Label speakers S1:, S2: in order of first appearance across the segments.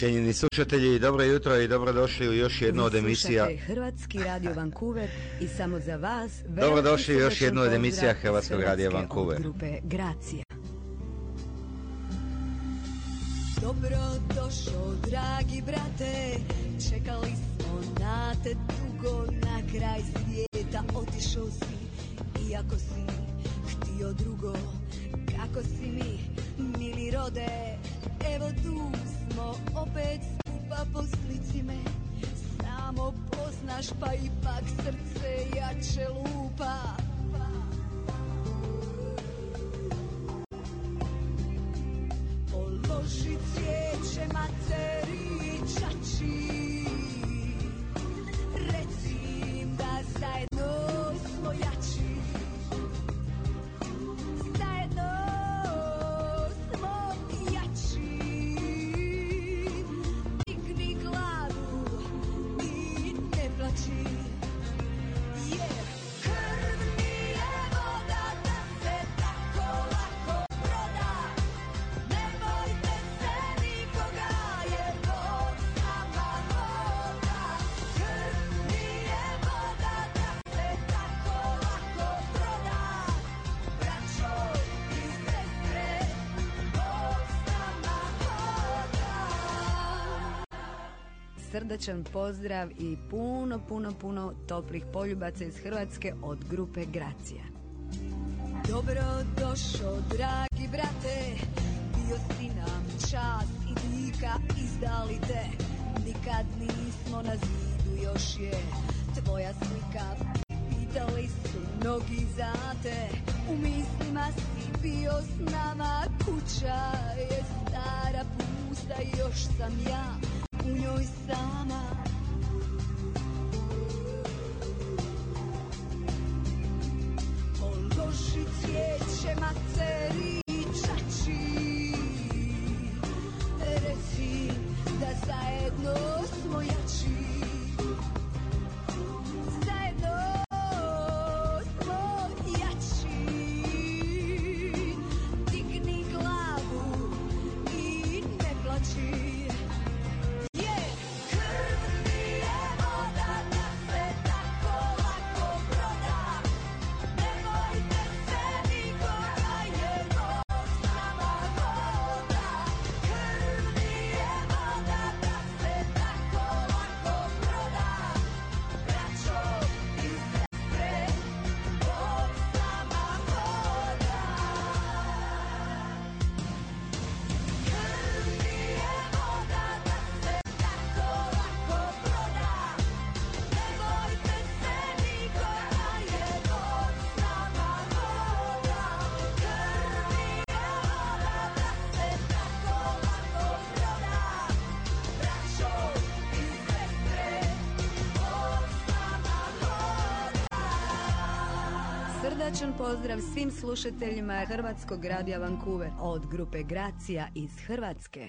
S1: Cijenjeni slušatelji, dobro jutro i dobrodošli u još jednu od emisija.
S2: Hrvatski radio Vancouver i samo za vas.
S1: Dobrodošli u još jednu od emisija Hrvatskog radija Vancouver.
S2: Od grupe Gracija. Dobrodošao, dragi brate, čekali smo na te dugo, na kraj svijeta otišao si, iako si htio drugo, kako si mi, mili rode, evo tu smo opet skupa, poslici me, samo poznaš pa ipak srce jače lupa. Položi cvijeće materi čači, reci im da zajedno smo jači, zajedno smo jači, digni glavu i ne plači, jer krv nije voda da se tako lako proda. Nemojte se nikoga, jer Bog s nama hoda. Krv nije voda da se tako lako proda. Braćo i sestre, Bog s nama hoda. Srdačan pozdrav i puno toplih poljubaca iz Hrvatske od grupe Gracija. Dobro došao, dragi brate, bio si nam čast i dika, izdali te. Nikad nismo na zidu, još je tvoja slika. Pitali su mnogi za te, u mislima si bio s nama. Kuća je stara, pusta, još sam ja u njoj sama. Položi cvijeće materi čači, reci da zajedno smo jači, zajedno smo jači, digni glavu i ne plači. Srdačan pozdrav svim slušateljima Hrvatskog radija Vancouver od grupe Gracija iz Hrvatske.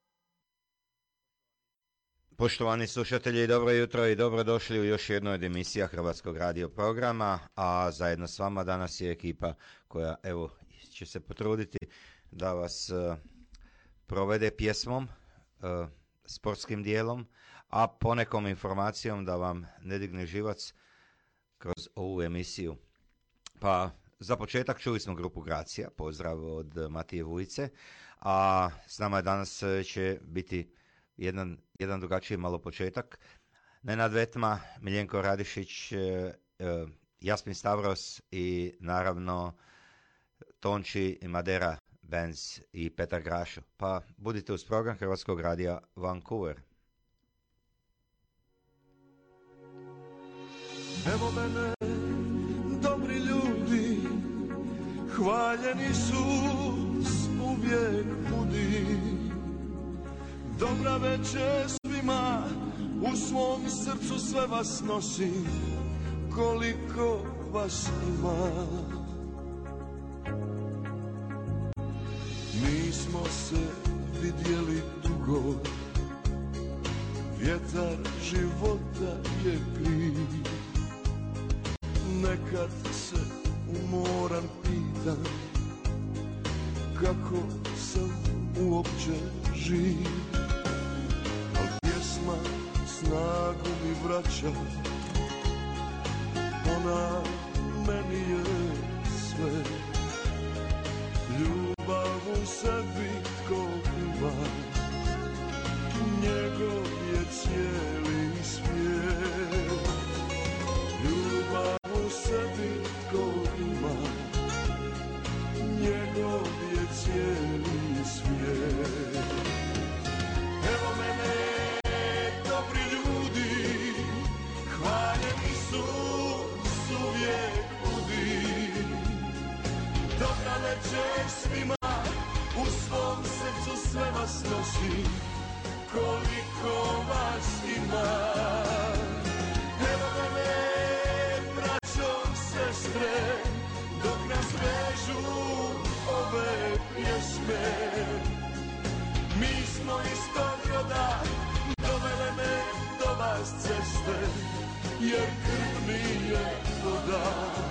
S1: Poštovani slušatelji, dobro jutro i dobrodošli u još jednu od emisija Hrvatskog radio programa, a zajedno s vama danas je ekipa koja evo će se potruditi da vas provede pjesmom, sportskim dijelom, a ponekom informacijom da vam ne digne živac kroz ovu emisiju. Pa za početak čuli smo grupu Gracija, pozdrav od Matije Vujice, a s nama danas će biti jedan drugačiji malo početak. Nenad Vetma, Miljenko Radišić, Jasmin Stavros i naravno Tonči i Madera Benz i Petar Grašo. Pa budite uz program Hrvatskog radija Vancouver.
S3: Evo mene, dobri ljudi, hvaljen Isus uvijek budi. Dobra večer svima, u svom srcu sve vas nosim, koliko vas ima. Nismo se vidjeli dugo, vjetar života je kriv. Nekad se umoran pitam, kako sam uopće živ. snagu mi vraća. Ona meni je sve, ljubav u sebi tko ima, njegov je cijeli svijet. Ljubav u sebi tko ima, njegov je cijeli svijet. Evo mene, dobri ljudi, hvaljen Isus uvijek budi. Dobra večer svima, u svom srcu sve vas nosim, koliko vas ima. Evo mene, braćo, sestre, dok nas vežu ove pjesme. Mi smo istog roda, dovele me do vas ceste, jer krv mi je voda.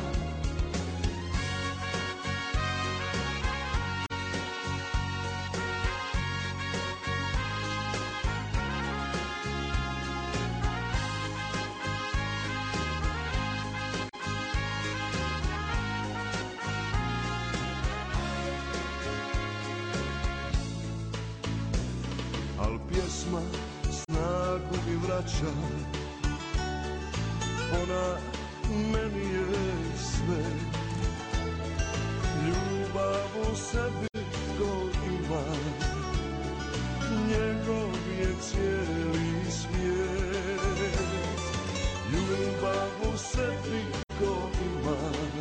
S3: Al pjesma snagu mi vraća, ona meni je sve. Ljubav u sebi tko ima, njegov je cijeli svijet. Ljubav u sebi tko ima,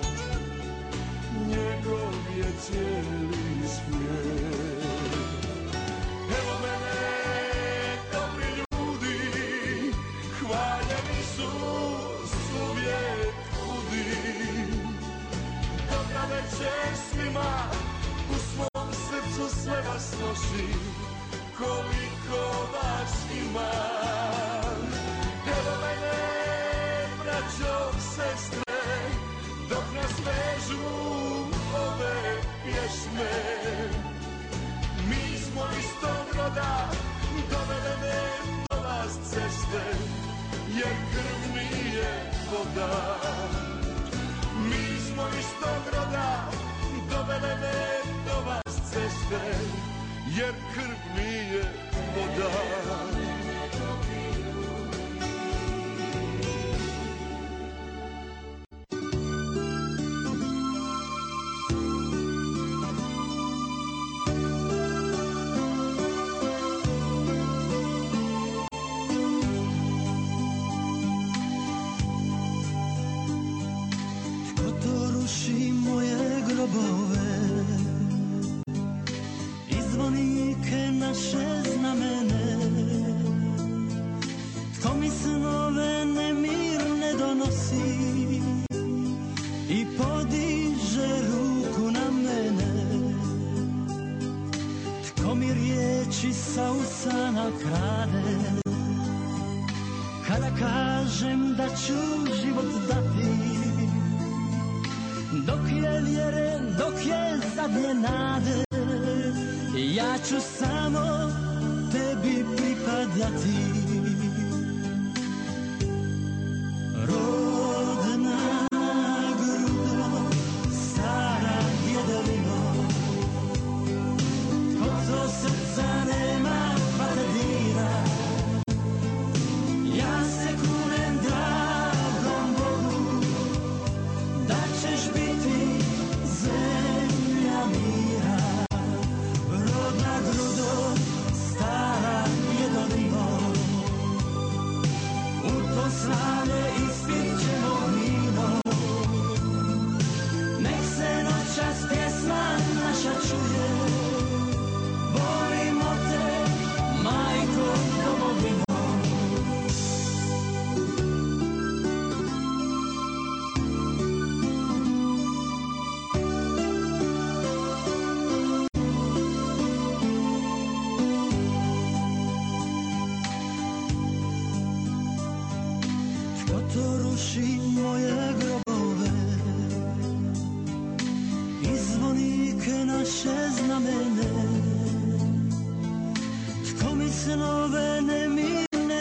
S3: njegov je cijeli svijet. Evo mene, dobri ljudi, hvaljen Isus uvijek budi. Dobra večer svima, u svom srcu sve vas nosim, koliko vas ima. Evo mene, braćo, sestre, dok nas vežu ove pjesme. Mi smo istog roda, dovele me do vas ceste, jer krv mi je voda. Mi smo istog roda, dovele me do vas ceste, jer krv mi je voda.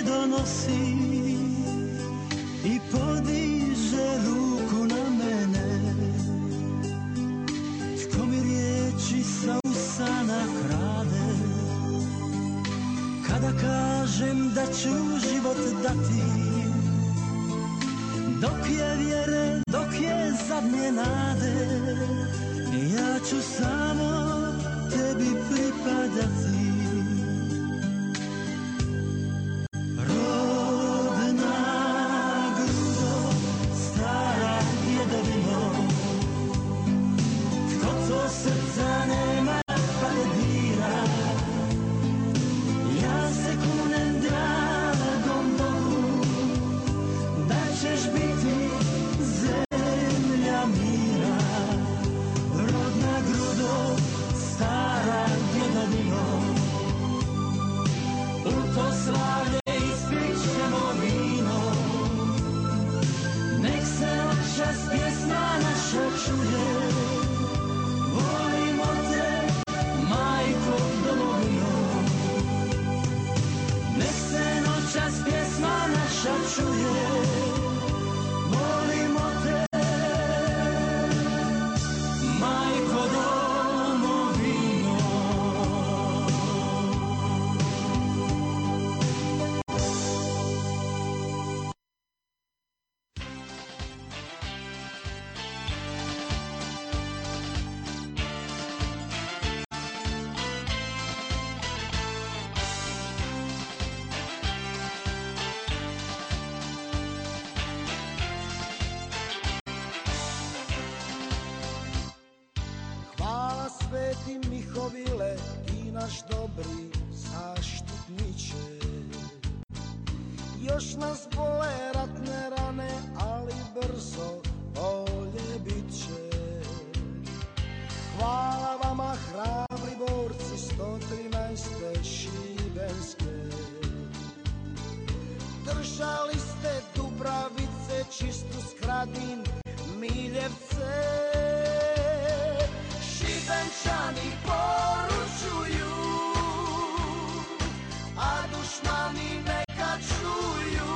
S4: donosi i podiže ruku na mene, tko mi riječi sa usana krade, kada kažem da ću život dati, dok je vjere, dok je zadnje nade, ja ću samo tebi pripadati. Srca nema pa te dira, ja se kunem dragom Bogu da ćeš biti zemlja mira. Rodna grudo, stara djedovino, u to slavlje ispićemo vino, nek se očas pjesma naša čuje. Volimo te, majko domovino, nek se noćas pjesma naša čuje. Volimo te, majko domovino.
S5: Sveti Mihovile, ti naš dobri zaštitniče. Još nas bole ratne rane, ali brzo bolje bit će. Hvala vama hrabri borci 113. šibenske. Držali ste Dubravice, Čistu, Skradin, Miljevce. Šibenčani poručuju, a dušmani neka čuju.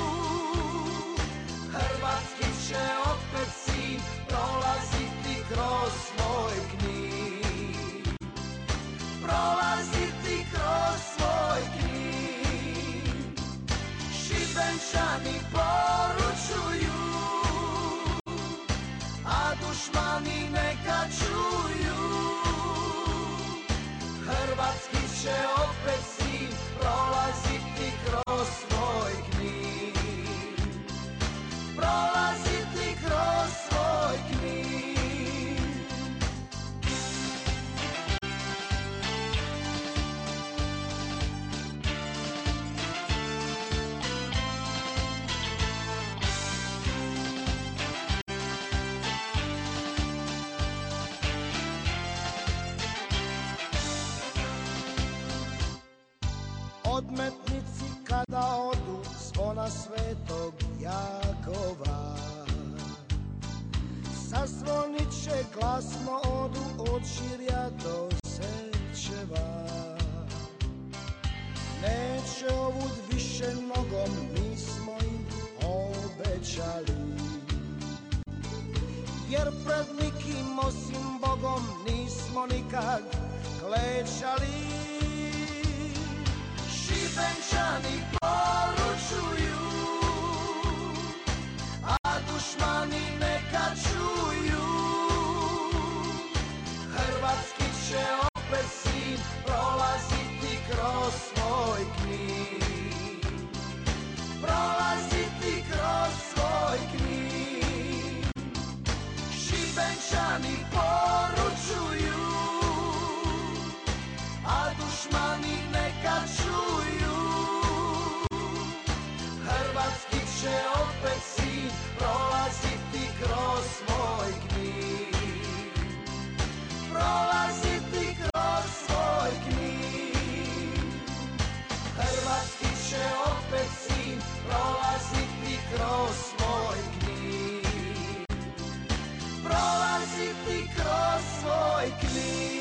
S5: Hrvatski će opet sin prolaziti kroz svoj Knin. Prolaziti kroz svoj Knin. Šibenčani poručuju, a dušmani neka čuju. Hrvatski će opet sin prolaziti kroz svoj Knin. Prolaziti kroz svoj Knin. Odmetnici kada odu, zvona Svetog Jakova, zazvonit će glasno odu od Žirja do Sečeva. Neće ovud više nogom, mi smo im obećali, jer pred nikim osim Bogom nismo nikad klečali. Šibenčani poručuju, a dušmani neka čuju. Hrvatski će opet sin prolaziti kroz svoj Knin. Prolaziti kroz svoj Knin. Šibenčani poručuju, a dušmani neka čuju. Hrvatski će opet sin prolaziti kroz svoj Knin. Prolaziti kroz svoj Knin. Hrvatski će opet sin prolaziti kroz svoj Knin. Prolaziti kroz svoj Knin.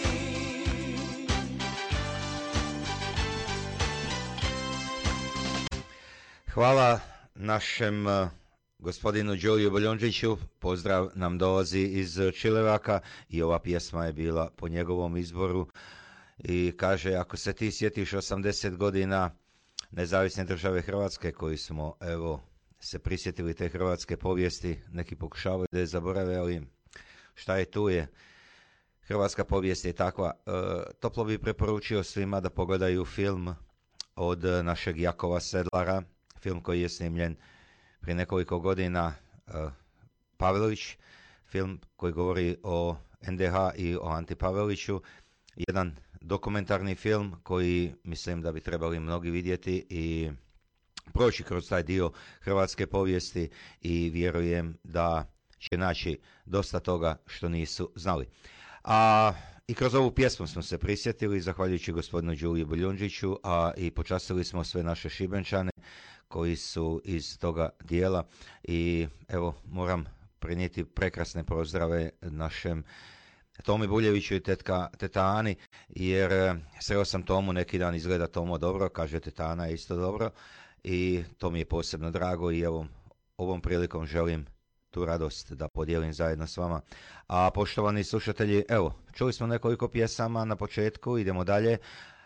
S1: Hvala našem gospodinu Đoliju Boljondžiću, pozdrav nam dolazi iz Čilevaka i ova pjesma je bila po njegovom izboru i kaže, ako se ti sjetiš 80 godina nezavisne države Hrvatske koji smo evo se prisjetili te hrvatske povijesti, neki pokušavaju da je zaborave, ali šta je tu je. Hrvatska povijest je takva. Toplo bi preporučio svima da pogledaju film od našeg Jakova Sedlara, film koji je snimljen prije nekoliko godina, Pavelić, film koji govori o NDH i o Anti Paveliću, jedan dokumentarni film koji mislim da bi trebali mnogi vidjeti i proći kroz taj dio hrvatske povijesti i vjerujem da će naći dosta toga što nisu znali. A i kroz ovu pjesmu smo se prisjetili, zahvaljujući gospodinu Đuliju Boljondžiću, a i počastili smo sve naše Šibenčane koji su iz toga dijela i evo moram prenijeti prekrasne pozdrave našem Tomi Buljeviću i teta Ani, jer sreo sam Tomu neki dan, izgleda Tomo dobro, kaže teta Ana je isto dobro i to mi je posebno drago i evo ovom prilikom želim tu radost da podijelim zajedno s vama. A poštovani slušatelji, evo, čuli smo nekoliko pjesama na početku, idemo dalje.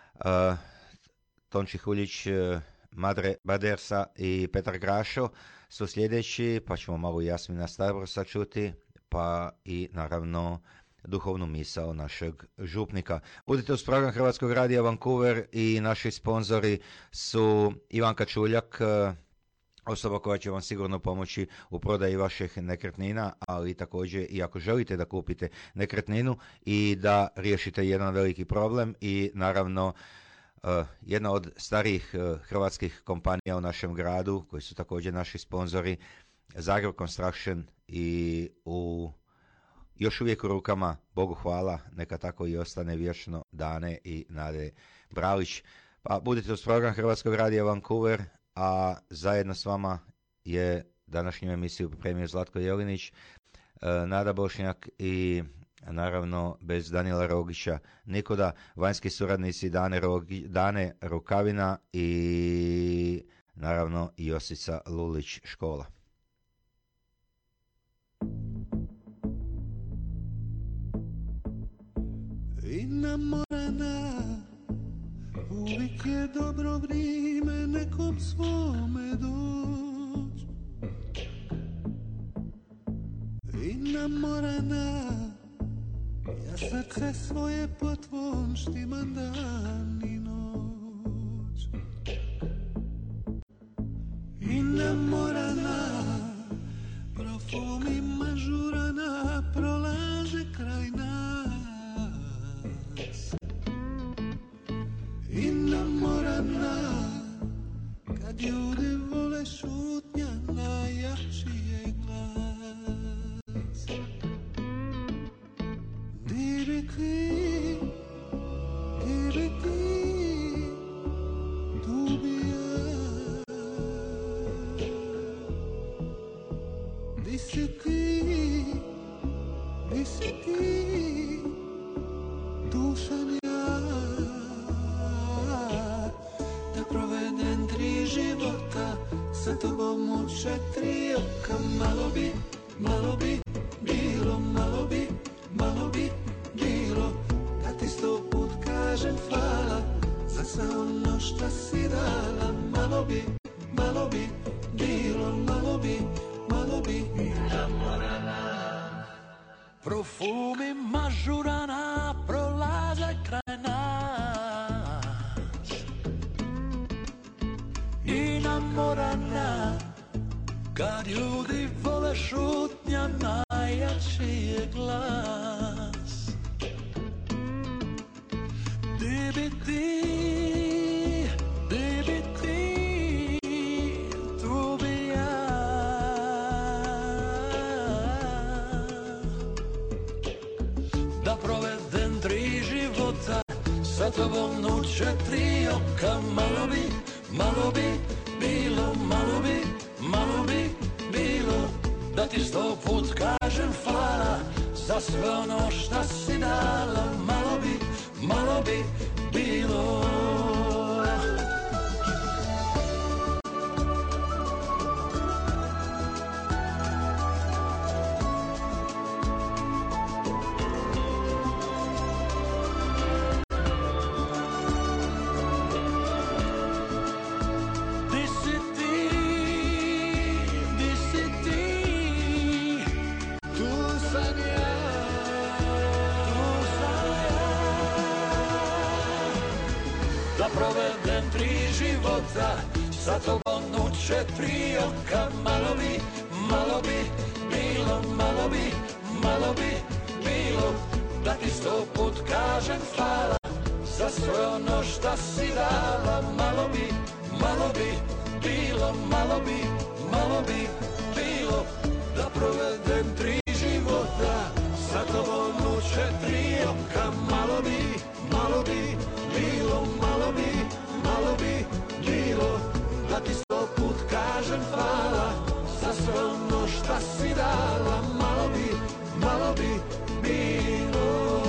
S1: Tonči Huljić, Madre Badersa i Petar Grašo su sljedeći, pa ćemo malo Jasmina Stavrosa čuti, pa i naravno duhovnu misao našeg župnika. Budite uz program Hrvatskog radija Vancouver i naši sponzori su Ivanka Čuljak, osoba koja će vam sigurno pomoći u prodaji vaših nekretnina, ali također i ako želite da kupite nekretninu i da riješite jedan veliki problem i naravno jedna od starijih hrvatskih kompanija u našem gradu koji su također naši sponzori, Zagreb Construction i još uvijek u rukama, Bogu hvala, neka tako i ostane vječno, Dane i Nade Bralić. Pa budite uz program Hrvatskog radija Vancouver, a zajedno s vama je današnju emisiju pripremio Zlatko Jelinić, Nada Bošnjak i naravno bez Danila Rogića nikoda, vanjski suradnici Dane Rukavina i naravno Josica Lulić škola.
S3: I namorana, uvijek je dobro vrijeme nekom svome doć. I namorana, ja srce svoje po tvom štimam dan i noć. I namorana, profumi mažurana prolaže kraj nas. I namorana, kad ljudi vole šutnja najjači je glas. Di bi ti, tu bi ja. Di si ti, tu sam ja. Da provedem 3 života sa tobom u 4 oka. Malo bi bilo, malo bi bilo da ti 100 put kažem hvala za sve ono što si dala. Malo bi bilo, malo bi namorana. Profumi mažurana prolaze kraj nas. I namorana, kad ljudi vole šutnja najjači je glas. Di bi ti, tu bi ja. Da provedem 3 života sa tobom u 4 oka. Malo bi bilo, malo bi bilo da ti 100 put kažem hvala za sve ono što si dala. Malo bi bilo. života, sa tobom u 4 oka. Malo bi bilo, malo bi bilo, da ti 100 put kažem hvala, za sve ono šta si dala. Malo bi bilo, malo bi bilo, da provedem 3 života, sa tobom u 4 oka. Malo bi bilo, malo bi bilo, da ti 100 put kažem hvala, za sve ono šta si dala. Malo bi bilo.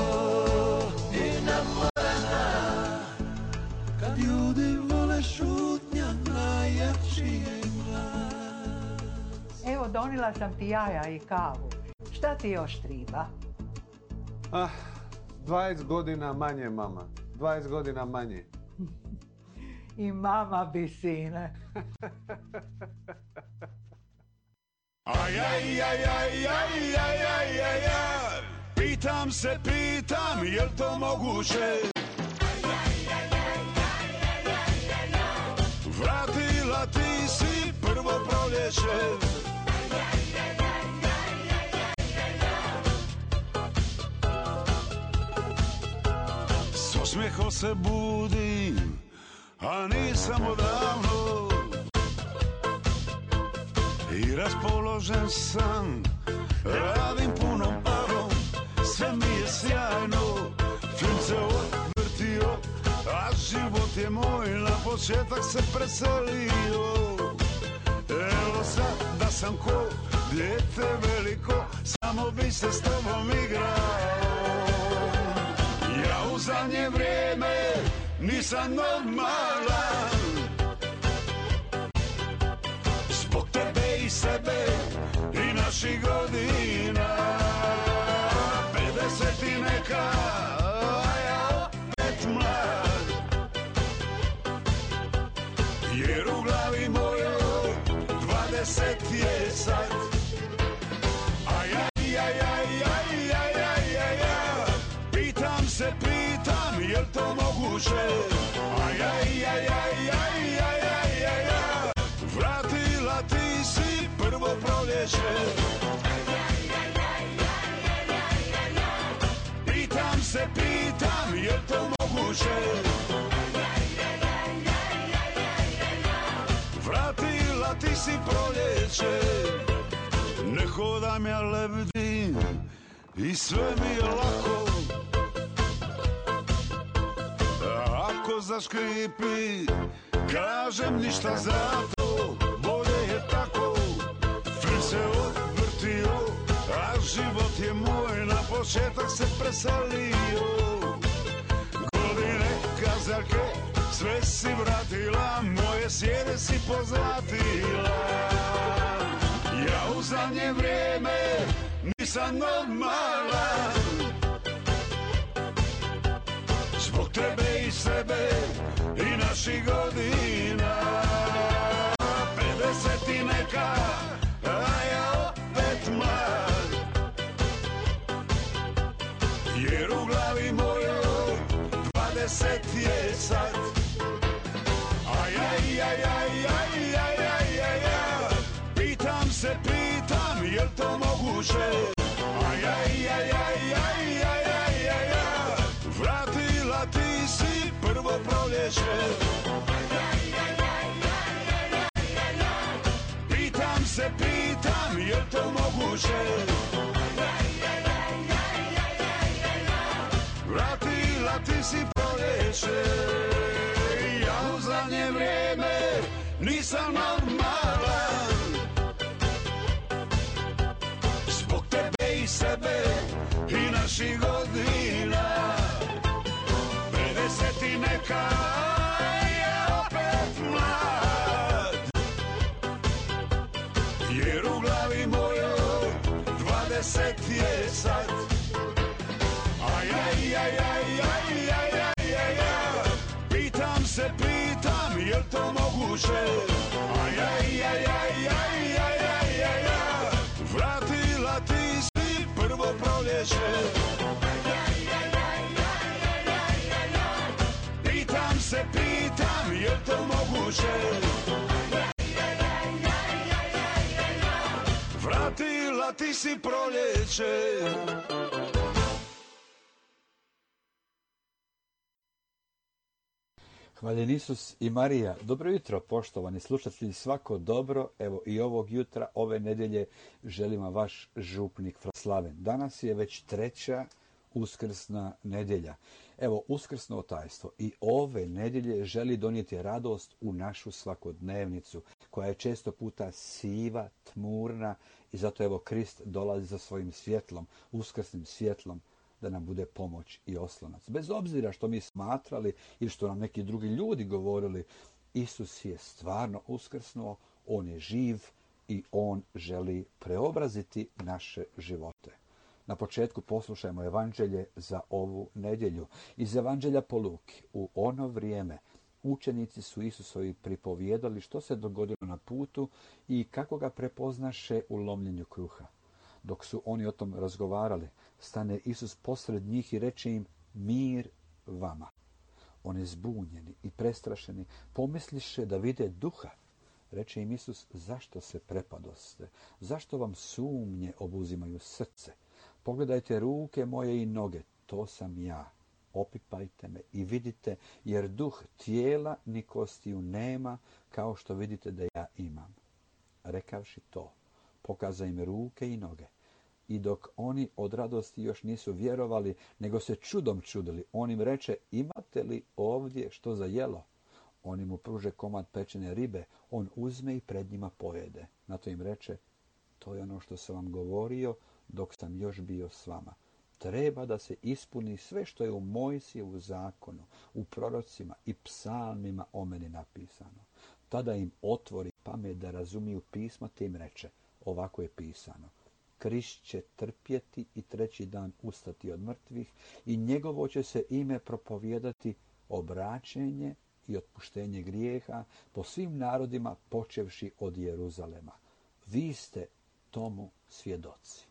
S3: I namorana, kad ljudi vole šutnja, najjači je glas.
S6: Evo, donila sam ti jaja i kavu. Šta ti još treba?
S7: 20 godina manje, mama. 20 godina manje.
S6: I mama bi, sine.
S8: Pitam, jel to moguće? Vratila ti si prvo proljeće. S osmijehom se budim, a nisam odavno, i raspoložen sam, radim punom parom, sve mi je sjajno, film se odvrtio, a život je moj, na početak se preselio. Evo sad da sam ko dijete veliko, samo bi se s tobom igrao. Ja u zadnje vrijeme nisam normalan, zbog tebe i sebe i naših godina. 50 i neka, a ja opet mlad, jer u glavi mojoj 20 je sad. Pitam, jel to moguće? Vratila ti si prvo proljeće. Pitam, jel to moguće? Vratila ti si proljeće. Ne hodam ja lebdim i sve mi je lako, ako zaškripi, kažem ništa zato, bolje je tako. Film se odvrtio, a život je moj, na početak se preselio. Godine kazaljke, sve si vratila, moje sjede si pozlatila. Ja u zadnje vrijeme nisam normalan, zbog tebe i sebe i naših godina. 50 i neka, a ja opet mlad, jer u glavi mojoj 20 je sad. Pitam, jel to moguće? Vratila ti si prvo proljeće. Pitam, jel to moguće? Vratila ti si proljeće. Ja u zadnje vrijeme nisam normalan, zbog tebe i sebe i naših godina. 50 i neka, ja opet mlad, jer u glavi mojoj 20 je sad. Pitam, jel to moguće? Vratila ti si prvo proljeće. Pitam, jel to moguće? može. Vratila ti si proljeće.
S9: Hvaljen Isus i Marija. Dobro jutro, poštovani slušatelji, svako dobro. Evo i ovog jutra, ove nedjelje, želim vam vaš župnik Slaven. Danas je već 3. uskrsna nedjelja. Evo, uskrsno tajstvo i ove nedjelje želi donijeti radost u našu svakodnevnicu, koja je često puta siva, tmurna i zato evo Krist dolazi sa svojim svjetlom, uskrsnim svjetlom, da nam bude pomoć i oslonac. Bez obzira što mi smatrali ili što nam neki drugi ljudi govorili, Isus je stvarno uskrsnuo, on je živ i on želi preobraziti naše živote. Na početku poslušajmo evanđelje za ovu nedjelju. Iz evanđelja po Luki. U ono vrijeme učenici su Isusovi pripovijedali što se dogodilo na putu i kako ga prepoznaše u lomljenju kruha. Dok su oni o tom razgovarali, stane Isus posred njih i reče im: mir vama. Oni zbunjeni i prestrašeni pomisliše da vide duha. Reče im Isus: zašto se prepadoste? Zašto vam sumnje obuzimaju srce? Pogledajte ruke moje i noge, to sam ja. Opipajte me i vidite, jer duh tijela ni kostiju nema, kao što vidite da ja imam. Rekavši to, pokaza im ruke i noge. I dok oni od radosti još nisu vjerovali, nego se čudom čudili, on im reče: imate li ovdje što za jelo? Oni mu pruže komad pečene ribe, on uzme i pred njima pojede. Na to im reče: to je ono što sam vam govorio dok sam još bio s vama. Treba da se ispuni sve što je u Mojsijevu zakonu, u prorocima i psalmima o meni napisano. Tada im otvori pamet da razumiju pisma, te im reče: ovako je pisano: Krist će trpjeti i 3. dan ustati od mrtvih i njegovo će se ime propovijedati obraćenje i otpuštenje grijeha po svim narodima, počevši od Jeruzalema. Vi ste tomu svjedoci.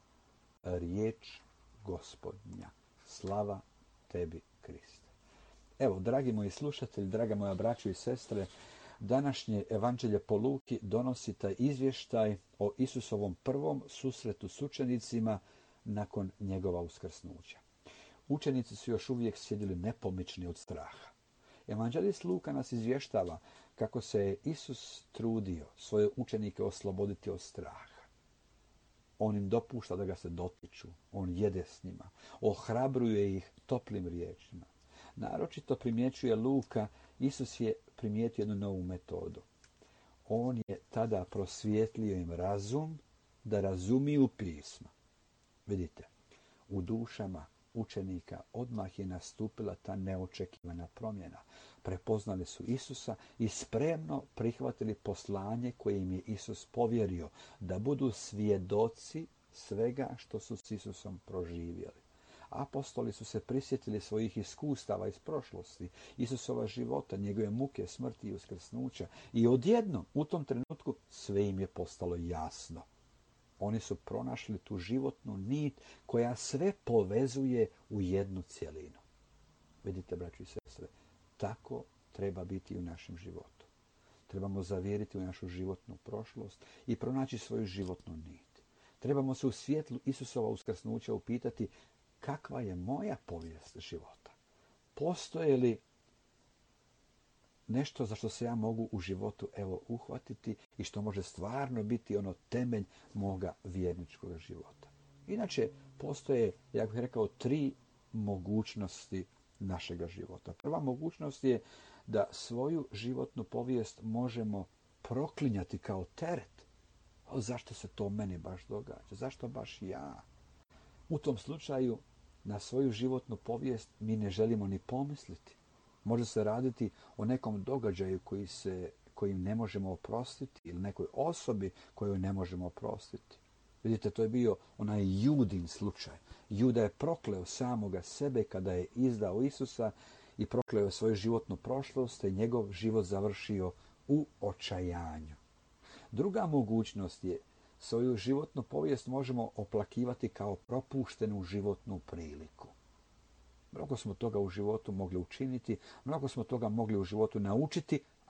S9: Riječ Gospodnja. Slava tebi, Kriste. Evo, dragi moji slušatelji, draga moja braćo i sestre, današnje evanđelje po Luki donosi taj izvještaj o Isusovom prvom susretu s učenicima nakon njegova uskrsnuća. Učenici su još uvijek sjedili nepomični od straha. Evanđelist Luka nas izvještava kako se je Isus trudio svoje učenike osloboditi od straha. On im dopušta da ga se dotiču, on jede s njima, ohrabruje ih toplim riječima. Naročito primjećuje Luka, Isus je primijetio jednu novu metodu. On je tada prosvijetlio im razum da razumiju pisma. Vidite, u dušama učenika odmah je nastupila ta neočekivana promjena. Prepoznali su Isusa i spremno prihvatili poslanje koje im je Isus povjerio, da budu svjedoci svega što su s Isusom proživjeli. Apostoli su se prisjetili svojih iskustava iz prošlosti, Isusova života, njegove muke, smrti i uskrsnuća, i odjednom u tom trenutku sve im je postalo jasno. Oni su pronašli tu životnu nit koja sve povezuje u jednu cjelinu. Vidite, braći i sestre, tako treba biti u našem životu. Trebamo zavjeriti u našu životnu prošlost i pronaći svoju životnu nit. Trebamo se u svjetlu Isusova uskrsnuća upitati: kakva je moja povijest života? Postoje li nešto za što se ja mogu u životu uhvatiti i što može stvarno biti ono temelj moga vjerničkog života? Inače, postoje, ja bih rekao, 3 mogućnosti našega života. Prva mogućnost je da svoju životnu povijest možemo proklinjati kao teret. Zašto se to meni baš događa? Zašto baš ja? U tom slučaju na svoju životnu povijest mi ne želimo ni pomisliti. Može se raditi o nekom događaju kojim ne možemo oprostiti ili nekoj osobi koju ne možemo oprostiti. Vidite, to je bio onaj Judin slučaj. Juda je prokleo samoga sebe kada je izdao Isusa i prokleo je svoju životnu prošlost i njegov život završio u očajanju. Druga mogućnost je, svoju životnu povijest možemo oplakivati kao propuštenu životnu priliku. Mnogo smo toga u životu mogli učiniti, mnogo smo toga mogli u životu naučiti,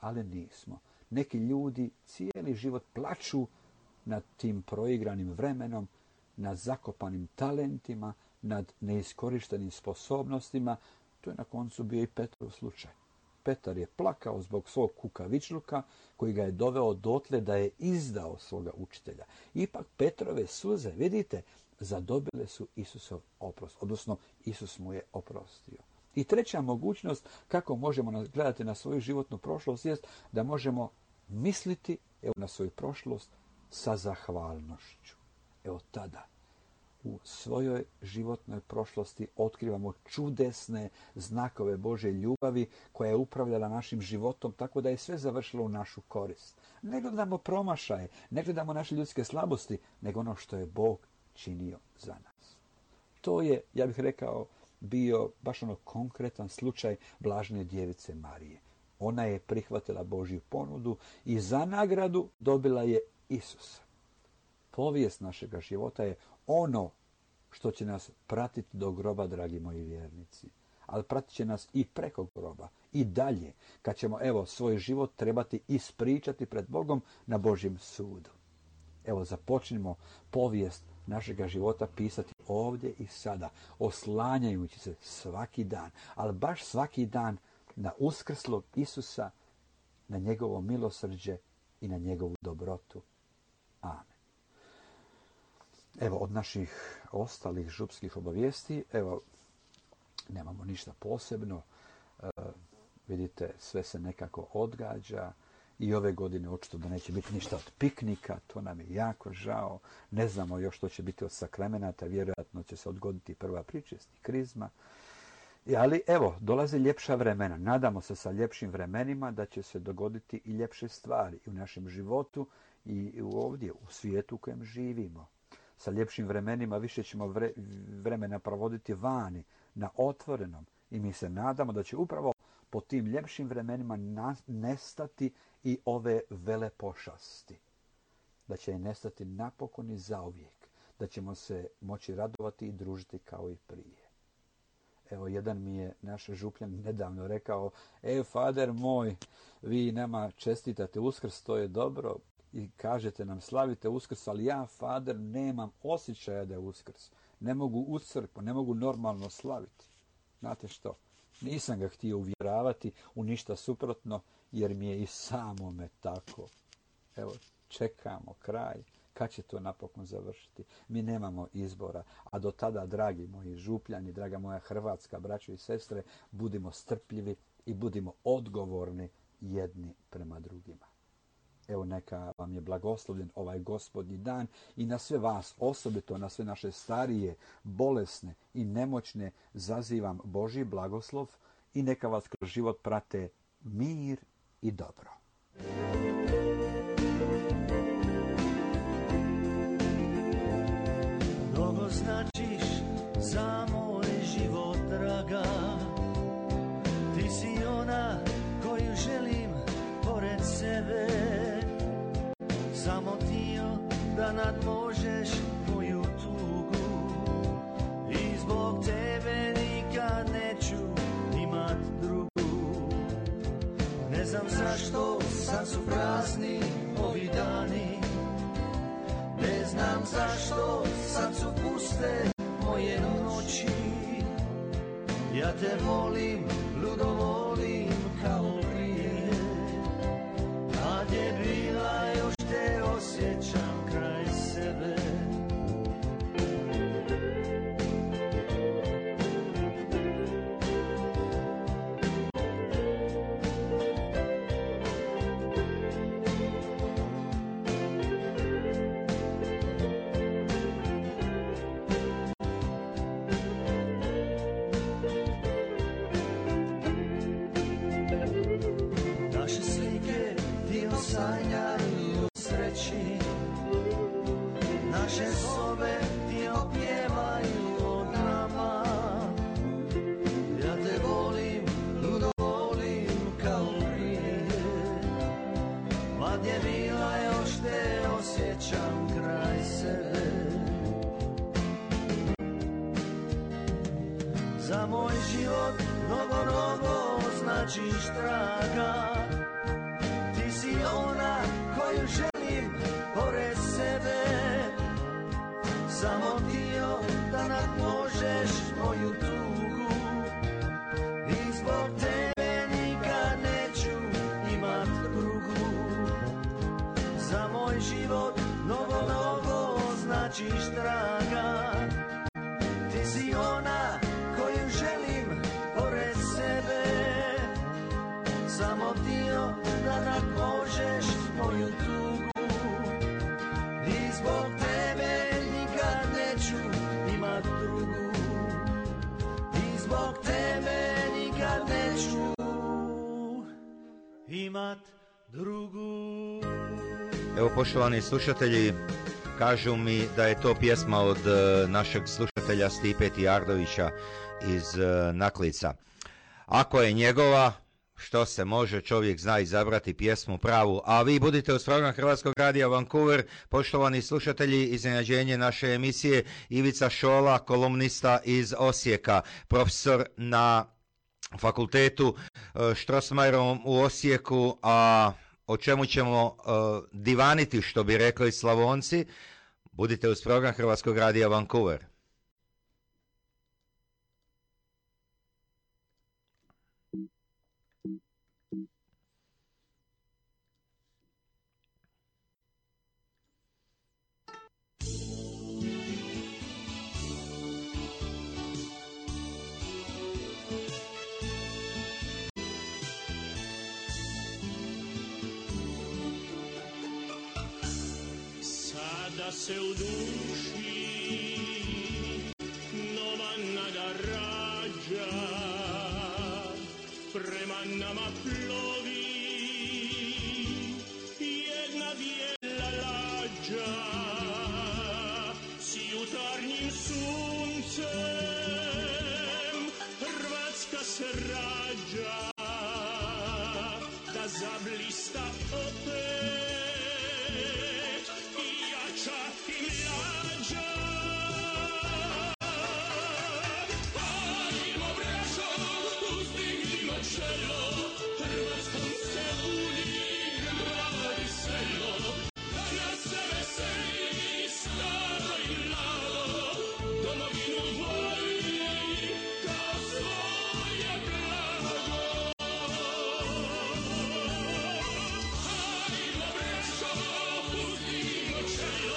S9: ali nismo. Neki ljudi cijeli život plaču nad tim proigranim vremenom, nad zakopanim talentima, nad neiskorištenim sposobnostima. To je na koncu bio i Petrov slučaj. Petar je plakao zbog svog kukavičluka koji ga je doveo dotle da je izdao svoga učitelja. Ipak Petrove suze, vidite, zadobile su Isusov oprost, odnosno Isus mu je oprostio. I treća mogućnost kako možemo gledati na svoju životnu prošlost jest da možemo misliti na svoju prošlost sa zahvalnošću. Evo tada u svojoj životnoj prošlosti otkrivamo čudesne znakove Božje ljubavi koja je upravljala našim životom tako da je sve završilo u našu korist. Ne gledamo promašaje, ne gledamo naše ljudske slabosti, nego ono što je Bog činio za nas. To je, ja bih rekao, bio baš konkretan slučaj blažene djevice Marije. Ona je prihvatila Božju ponudu i za nagradu dobila je Isusa. Povijest našega života je ono što će nas pratiti do groba, dragi moji vjernici. Ali pratit će nas i preko groba, i dalje, kad ćemo, svoj život trebati ispričati pred Bogom na Božjem sudu. Započnimo povijest našega života pisati ovdje i sada, oslanjajući se svaki dan, ali baš svaki dan na uskrslog Isusa, na njegovo milosrđe i na njegovu dobrotu. Amen. Od naših ostalih župskih obavijesti, nemamo ništa posebno. Vidite, sve se nekako odgađa i ove godine očito da neće biti ništa od piknika, to nam je jako žao. Ne znamo još što će biti od sakramenata, vjerojatno će se odgoditi prva pričest i krizma. Ali dolaze ljepša vremena. Nadamo se sa ljepšim vremenima da će se dogoditi i ljepše stvari i u našem životu i ovdje u svijetu u kojem živimo. Sa ljepšim vremenima više ćemo vremena provoditi vani, na otvorenom. I mi se nadamo da će upravo po tim ljepšim vremenima nestati i ove velepošasti. Da će nestati napokon i zauvijek. Da ćemo se moći radovati i družiti kao i prije. Jedan mi je naš župljan nedavno rekao, fader moj, vi nama čestitate Uskrs, to je dobro, i kažete nam slavite Uskrs, ali ja, fader, nemam osjećaja da je Uskrs. Ne mogu u crkvu, ne mogu normalno slaviti. Znate što? Nisam ga htio uvjeravati u ništa suprotno, jer mi je i samome tako. Čekamo kraj. Kad će to napokon završiti? Mi nemamo izbora. A do tada, dragi moji župljani, draga moja hrvatska braćo i sestre, budimo strpljivi i budimo odgovorni jedni prema drugima. Neka vam je blagoslovljen ovaj Gospodnji dan i na sve vas, osobito na sve naše starije, bolesne i nemoćne, zazivam Božji blagoslov i neka vas kroz život prate mir i dobro.
S4: Mnogo značiš za moj život, draga. Ti si ona koju želim pored sebe. Samo ti da nadmožeš moju tugu i zbog tebe nikad neću imat drugu. Ne znam zašto sad su prazni ovi dani, ne znam zašto sad su puste moje noći. Ja te volim, ludo volim kao prije, a gdje bila još te osjećam kraj sebe. Naše slike ti osanjaju sreći, naše sobe ti opjevaju o nama. Ja te volim, ludo volim kao prije, ma gdje bila još te osjećam kraj sebe. Za moj život mnogo, mnogo značiš, draga.
S5: koju želim pored sebe. Samo htio da nadmožeš moju tugu i zbog tebe nikad neću imat drugu. Za moj život mnogo značiš draga. Ti si ona koju želim pored sebe. Samo htio da nadmožeš moju tugu i zbog tebe nikad neću imat drugu. I zbog tebe nikad neću imat drugu.
S1: Evo, poštovani slušatelji, kažu mi da je to pjesma od našeg slušatelja Stipe Tijardovića iz Naklica. Ako je njegova, što se može, čovjek zna izabrati pjesmu pravu. A vi budite uz program Hrvatskog radija Vancouver, poštovani slušatelji, iznenađenje naše emisije Ivica Šola, kolumnista iz Osijeka, profesor na fakultetu Strossmayerovom u Osijeku, a o čemu ćemo divaniti, što bi rekli Slavonci. Budite uz program Hrvatskog radija Vancouver.
S10: Da se u duši nova nada rađa, prema nama plovi jedna bijela lađa. S jutarnjim suncem Hrvatska se rađa, da zablista opet i mlađa. Hajmo braćo, uzdignimo čelo, Hrvatskom se budi grad i selo. Danas se veseli staro i mlado, domovinu voli kao svoje blago. Hajmo braćo, uzdignimo čelo,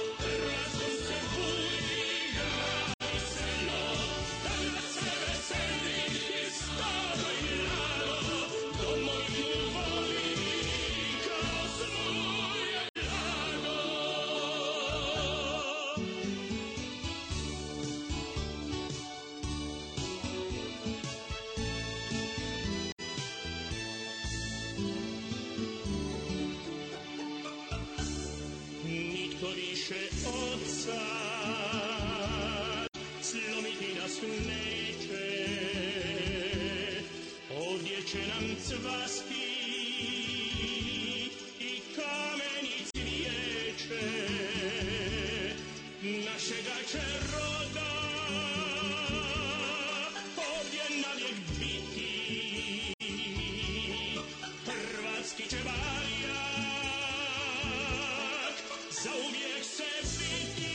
S10: oca slomiti nas neće, ovdje će nam cvasti i kameni cvijeće, našega će roda ovdje navijek biti, hrvatski će baljak zauvijek se biti.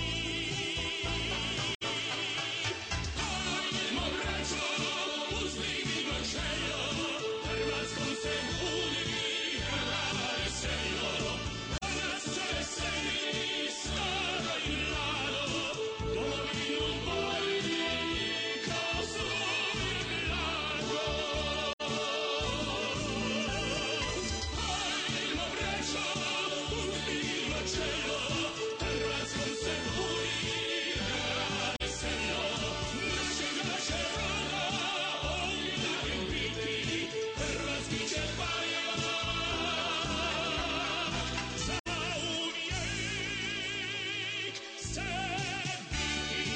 S10: Hajmo braćo, uzdignimo čelo, Hrvatskom se budi grad i selo. Danas se veseli staro i mlado, domovinu voli kao svoje blago. Hajmo braćo, uzdignimo čelo, Hrvatskom se budi grad i selo. Našega će roda ovdje biti, hrvatski će baljak zauvijek se biti.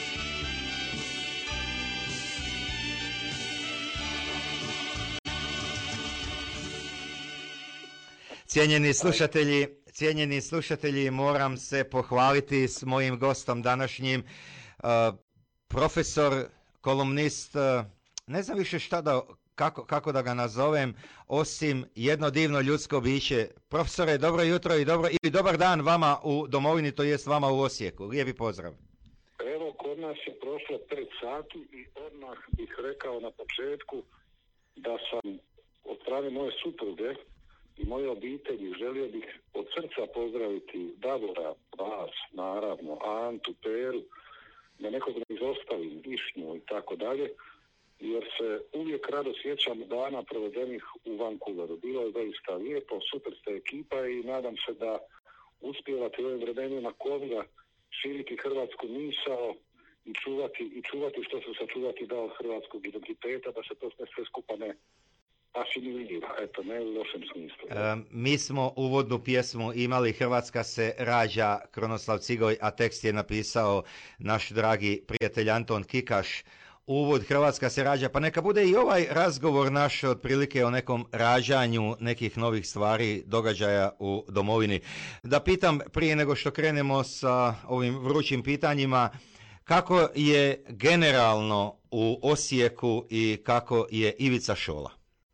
S1: Cijenjeni slušatelji, moram se pohvaliti s mojim gostom današnjim, profesor, kolumnist, ne znam više šta da kako da ga nazovem, osim jedno divno ljudsko biće. Profesore, dobro jutro i dobar dan vama u domovini, to jest vama u Osijeku. Lijepi pozdrav.
S11: Evo, kod nas je prošlo 5 sati i odmah bih rekao na početku da sam od strane moje supruge i moje obitelji želio bih od srca pozdraviti Davora, vas, naravno, Antu, Peru, da nekog ne izostavim, Višnju i tako dalje, jer se uvijek rado sjećam dana provedenih u Vancouveru. Bilo je doista lijepo, super ste ekipa i nadam se da uspijevate u ovim vremenima covida širiti hrvatsku misao i čuvati što se sačuvati dao hrvatskog identiteta, da se to sve skupa ne asimilira, eto, ne u lošem smislu.
S1: Mi smo uvodnu pjesmu imali Hrvatska se rađa, Krunoslav Cigoj, a tekst je napisao naš dragi prijatelj Anton Kikaš. Uvod Hrvatska se rađa, pa neka bude i ovaj razgovor naš otprilike o nekom rađanju nekih novih stvari, događaja u domovini. Da pitam prije nego što krenemo sa ovim vrućim pitanjima, kako je generalno u Osijeku i kako je Ivica Šola?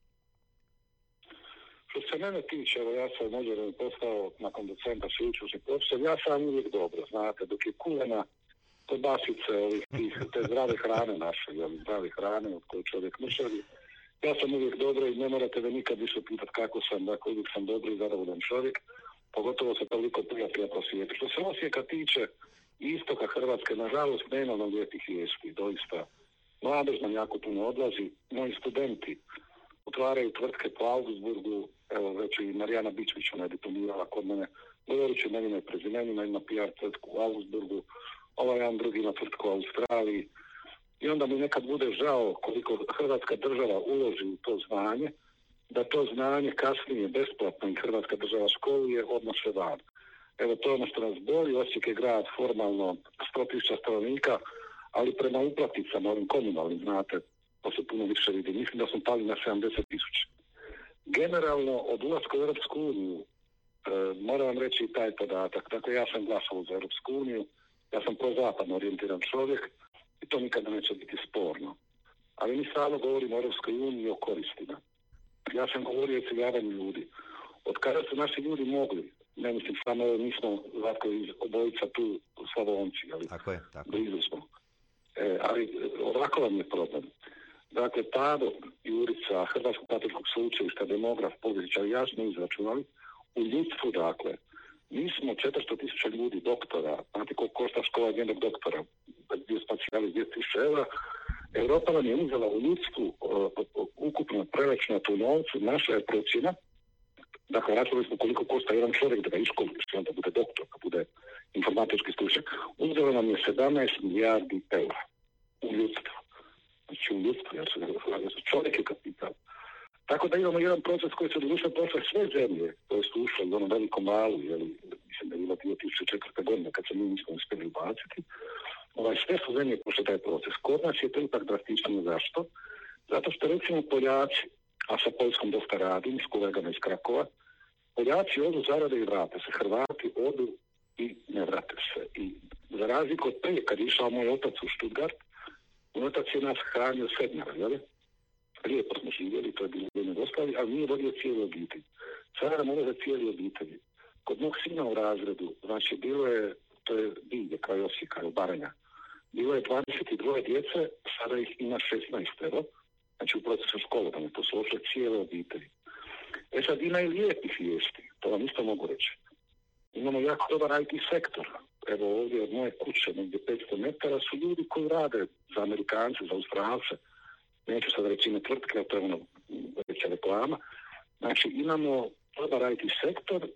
S11: Što se mene tiče, evo ja sam međutim postao nakon docenta sveučilišni profesor, ja sam uvijek dobro, znate, dok je kulena kobasice, te zdrave hrane naše, zdrave hrane od koje čovjek mršavi. Ja sam uvijek dobro i ne morate me nikad više pitati kako sam, dakle uvijek sam dobro i zadovoljan čovjek, pogotovo se toliko prijatelja po svijetu. Što se Osijeka tiče istoka Hrvatske, nažalost nema nam lijepih vijesti, doista. Mladež nam jako puno odlazi, moji studenti otvaraju tvrtke po Augsburgu, evo već i Marijana Bičvić, ona je diplomirala kod mene, govorit ću meni prezimenima, ima PR tvrtku u Augsburgu, ovaj jedan drugi ima tvrtku u Australiji i onda mi nekad bude žao koliko Hrvatska država uloži u to znanje, da to znanje kasnije besplatno i Hrvatska država školuje odmah sve van. Evo to je ono što nas boli, Osijek je grad formalno 100.000 stanovnika, ali prema uplaticama, ovim komunalnim, znate, to se puno više vidi. Mislim da smo pali na 70.000. Generalno, od ulaska u Europsku uniju, moram vam reći i taj podatak. Dakle, ja sam glasao za Europsku uniju, ja sam prozapadno orijentiran čovjek i to nikada neće biti sporno. Ali mi stalno govorimo o Europskoj uniji i o koristima. Ja sam govorio o ciljavanju ljudi. Od kada su naši ljudi mogli, ne mislim samo, mi smo Zlatko iz obojica tu Slavonci, ali
S1: tako je.
S11: Blizu smo. Ali ovako vam je problem. Dakle, Tado Jurica, Hrvatskog katoličkog sveučilišta, demograf, povjesničar, jasno izračunali, u ljudstvu, dakle, mi smo 400.000 ljudi doktora, znate koliko košta škola jednog doktora, bio spacijali 2.000 eura, Europa nam je uzela u ljudstvu ukupno preračunatu novcu, naša je procjena, dakle, računali smo koliko košta jedan čovjek da ga iškoliš, onda bude doktor, da bude informatički stručnjak, uzela nam je 17 milijardi eura u ljudstvu. Znači u ljudstvu, jer su čovjek je kapital. Tako da imamo jedan proces koji se doduše prošle sve zemlje koje su ušle u onom velikom valu, mislim da je bilo 2004. godine kad se mi nismo uspjeli ubaciti. Sve su zemlje prošle taj proces. Kod nas je to ipak drastično. Zašto? Zato što recimo Poljaci, a sa Poljskom dosta radim, s kolegama iz Krakova, Poljaci odu, zarade i vrate se. Hrvati odu i ne vrate se. I za razliku od prije, kad je išao moj otac u Stuttgart, moj otac je nas hranio 7, jel? Lijepo smo živjeli, to je bilo u Jugoslaviji, ali nije vodio cijelu obitelj. Sada nam odlaze cijeli obitelji. Kod mog sina u razredu, znači bilo je, to je Bilje, kraj Osijeka, kraj Baranja, bilo je 22 djece, sada ih ima 16, znači u procesu školovanja, to su ošle cijele obitelji. Sad ima i lijepih vijesti, to vam isto mogu reći. Imamo jako dobar IT sektor. Evo ovdje od moje kuće, negdje 500 metara, su ljudi koji rade za Amerikance, za Australce. Neću sad reći ime tvrtke, to je ono veća reklama. Znači imamo dobar IT sektor,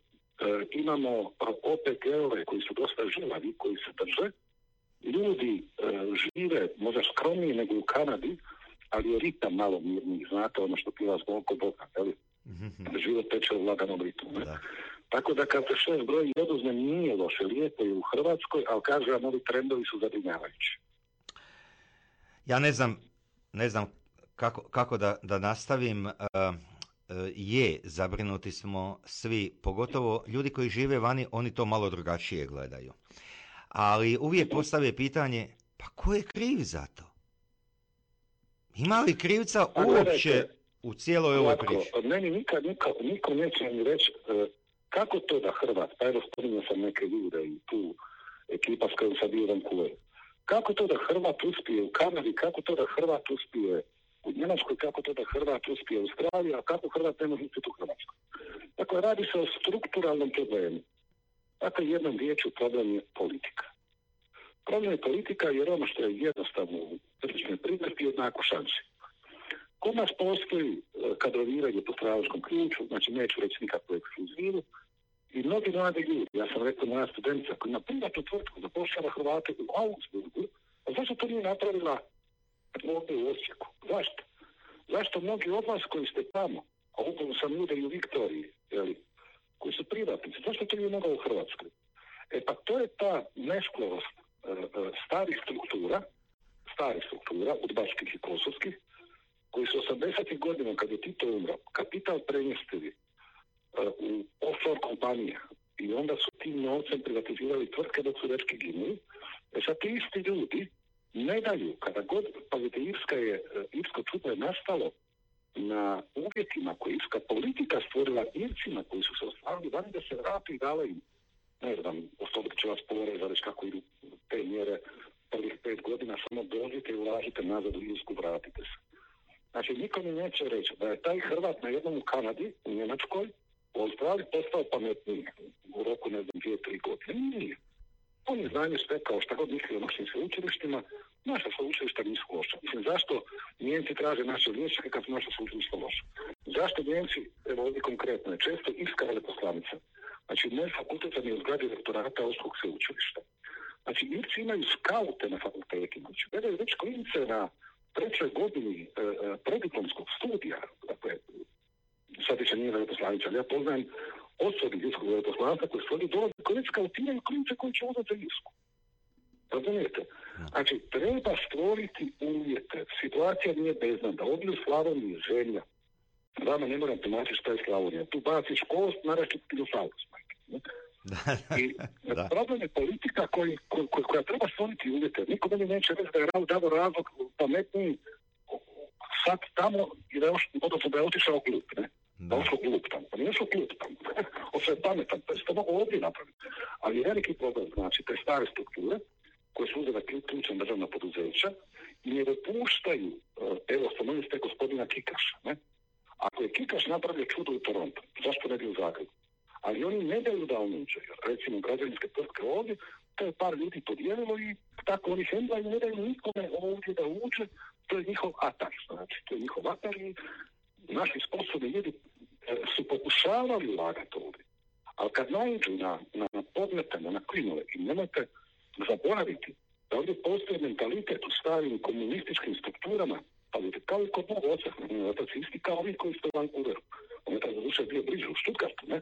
S11: imamo OPG-ove koji su dosta žilavi, koji se drže. Ljudi žive možda skromnije nego u Kanadi, ali je ritam malo mirniji, znate ono što piva zbog Boga, jel? Život teče u laganom ritmu. Tako da kad se sve zbroji i oduzme nije loše, lijepo je u Hrvatskoj, ali kaže vam ovi trendovi su zabrinjavajući.
S1: Ja ne znam kako da nastavim. Zabrinuti smo svi, pogotovo ljudi koji žive vani, oni to malo drugačije gledaju. Ali uvijek postave pitanje, pa ko je kriv za to? Ima li krivca uopće u cijeloj ovoj priči?
S11: Meni nikad niko neće mi reći kako to da Hrvat, pa evo spominjao sam neke ljude i tu ekipa s kojom sam bio Vancouver. Kako to da Hrvat uspije u Kanadi, kako to da Hrvat uspije u Njemačkoj, kako to da Hrvat uspije u Australiji, a kako Hrvat ne može uspjeti u Hrvatskoj. Dakle, radi se o strukturalnom problemu. Dakle, jednom riječju problem je politika. Problem je politika jer ono što je jednostavno u tržišnoj privredi je jednako šansi. Kod nas postoji kadroviranje po stranačkom ključu, znači neću reći nikakvu ekskluzivu, i mnogi mladi ljudi, ja sam rekao moja studentica koja ima privatnu tvrtku zapošljava Hrvate u Augsburgu, a zašto to nije napravila ovdje u Osijeku? Zašto? Zašto mnogi od vas koji ste tamo, a upravo sam ljude i u Viktoriji, koji su privatnici, zašto to nije mogao u Hrvatskoj? Pa to je ta nesklovost starih struktura, udbaških i kosovskih, koji su 80. godina, kad je Tito umro, kapital premjestili u offshore kompanije i onda su tim novcem privatizirali tvrtke dok su dečki ginuli. Sad ti isti ljudi ne daju, kada god, pazite, Irsko čudo je nastalo na uvjetima koje irska politika stvorila Ircima koji su se ostvarili vani da se vrati i dala im, ne znam, oslobodit će vas poreza, već kako idu te mjere prvih 5 godina, samo dođite i ulažite nazad u Irsku, vratite se. Znači, niko mi neće reći da je taj Hrvat na jednom u Kanadi, u Njemačkoj, u Australiji postao pametniji u roku, ne znam, 2-3 godine. Nije. On je znanje stekao šta god misli o našim sveučilištima, naša sveučilišta nisu loša. Mislim, zašto Nijemci traže naše liječnike kad su naša sveučilišta loša? Zašto Nijemci, evo ovdje konkretno, je često irska veleposlanica. Znači, moj fakultet sam je u zgradi rektorata Osijekskog sveučilišta. Znači, Irci imaju skaute na fakultetima. Znači, gledaju već klinice na 3. godini prediplomskog studija, dakle, sad više nije veleposlanica, ali ja poznajem osobi irskog veleposlanca koji su ovdje dolaze koji već skautiraju klinice koji će uzeti za Irsku. Razumijete? Znači, treba stvoriti uvjete. Situacija nije beznadna. Ovdje u Slavoniji je zemlja. Vama ne moram tumačiti šta je Slavonija. Tu baciš kost, narašti dinosaurus. I problem je politika koja treba stvoriti uvjete. Niko meni neće reći da je dao razlog pametniji sad tamo i da je, odnosno da je otišao glup, ne? Da je ošao glup tamo. Pa nije ošao glup tamo. Ošao je pametan. Pa je to mogu ovdje napraviti. Ali veliki problem, znači, te stare strukture koje su uzele ključna državna poduzeća i ne dopuštaju, evo, spomenuli ste gospodina Kikaša, ne? Ako je Kikaš napravio čudo u Torontu, zašto ne bi u Zagrebu? Ali oni ne daju da on uđe. Recimo, građevinske tvrtke ovdje, to je par ljudi podijelilo i tako oni hendlaju, ne daju nikome ovdje da uđe, to je njihov atar. Znači, to je njihov atar i naši sposobni ljudi su pokušavali ulagati ovdje. Ali kad naiđu na podmetanje, na klinove, i nemojte zaboraviti da ovdje postoji mentalitet u starim komunističkim strukturama, ali kao i kod mog oca, otac isti kao vi koji ste u Vancouveru. On je tada duše bio bliže u Stuttgartu, ne?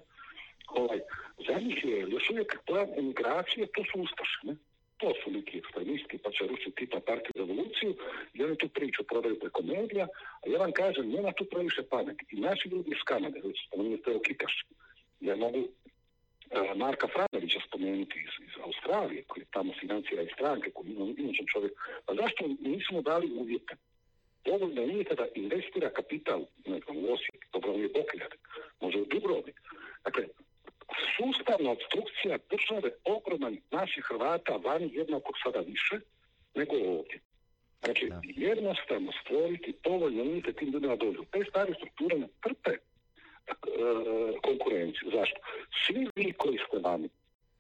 S11: Za njih je još uvijek plan emigracije, to su ustaše, ne? To su neki ekstremisti, pa će rušiti tipa partiju revoluciju i oni tu priču prodaju preko medija, a ja vam kažem, nema tu previše pameti. I naši ljudi iz Kanade, već spomenuli o Kikaš. Ja mogu Marka Franovića spomenuti iz Australije, koji tamo financira i stranke, koji je inačan čovjek. A zašto nismo dali uvjete? Dovoljno uvjete da investira kapital, ne znam, u Osijek, dobro je Bokeljak, može u Dubrovnik. Dakle, sustavna obstrukcija države ogroman naših Hrvata vani jednako sada više nego ovdje. Znači, jednostavno stvoriti dovoljno uvjete tim ljudima dođu. Te stare strukture ne trpe konkurenciju. Zašto? Svi vi koji ste vani,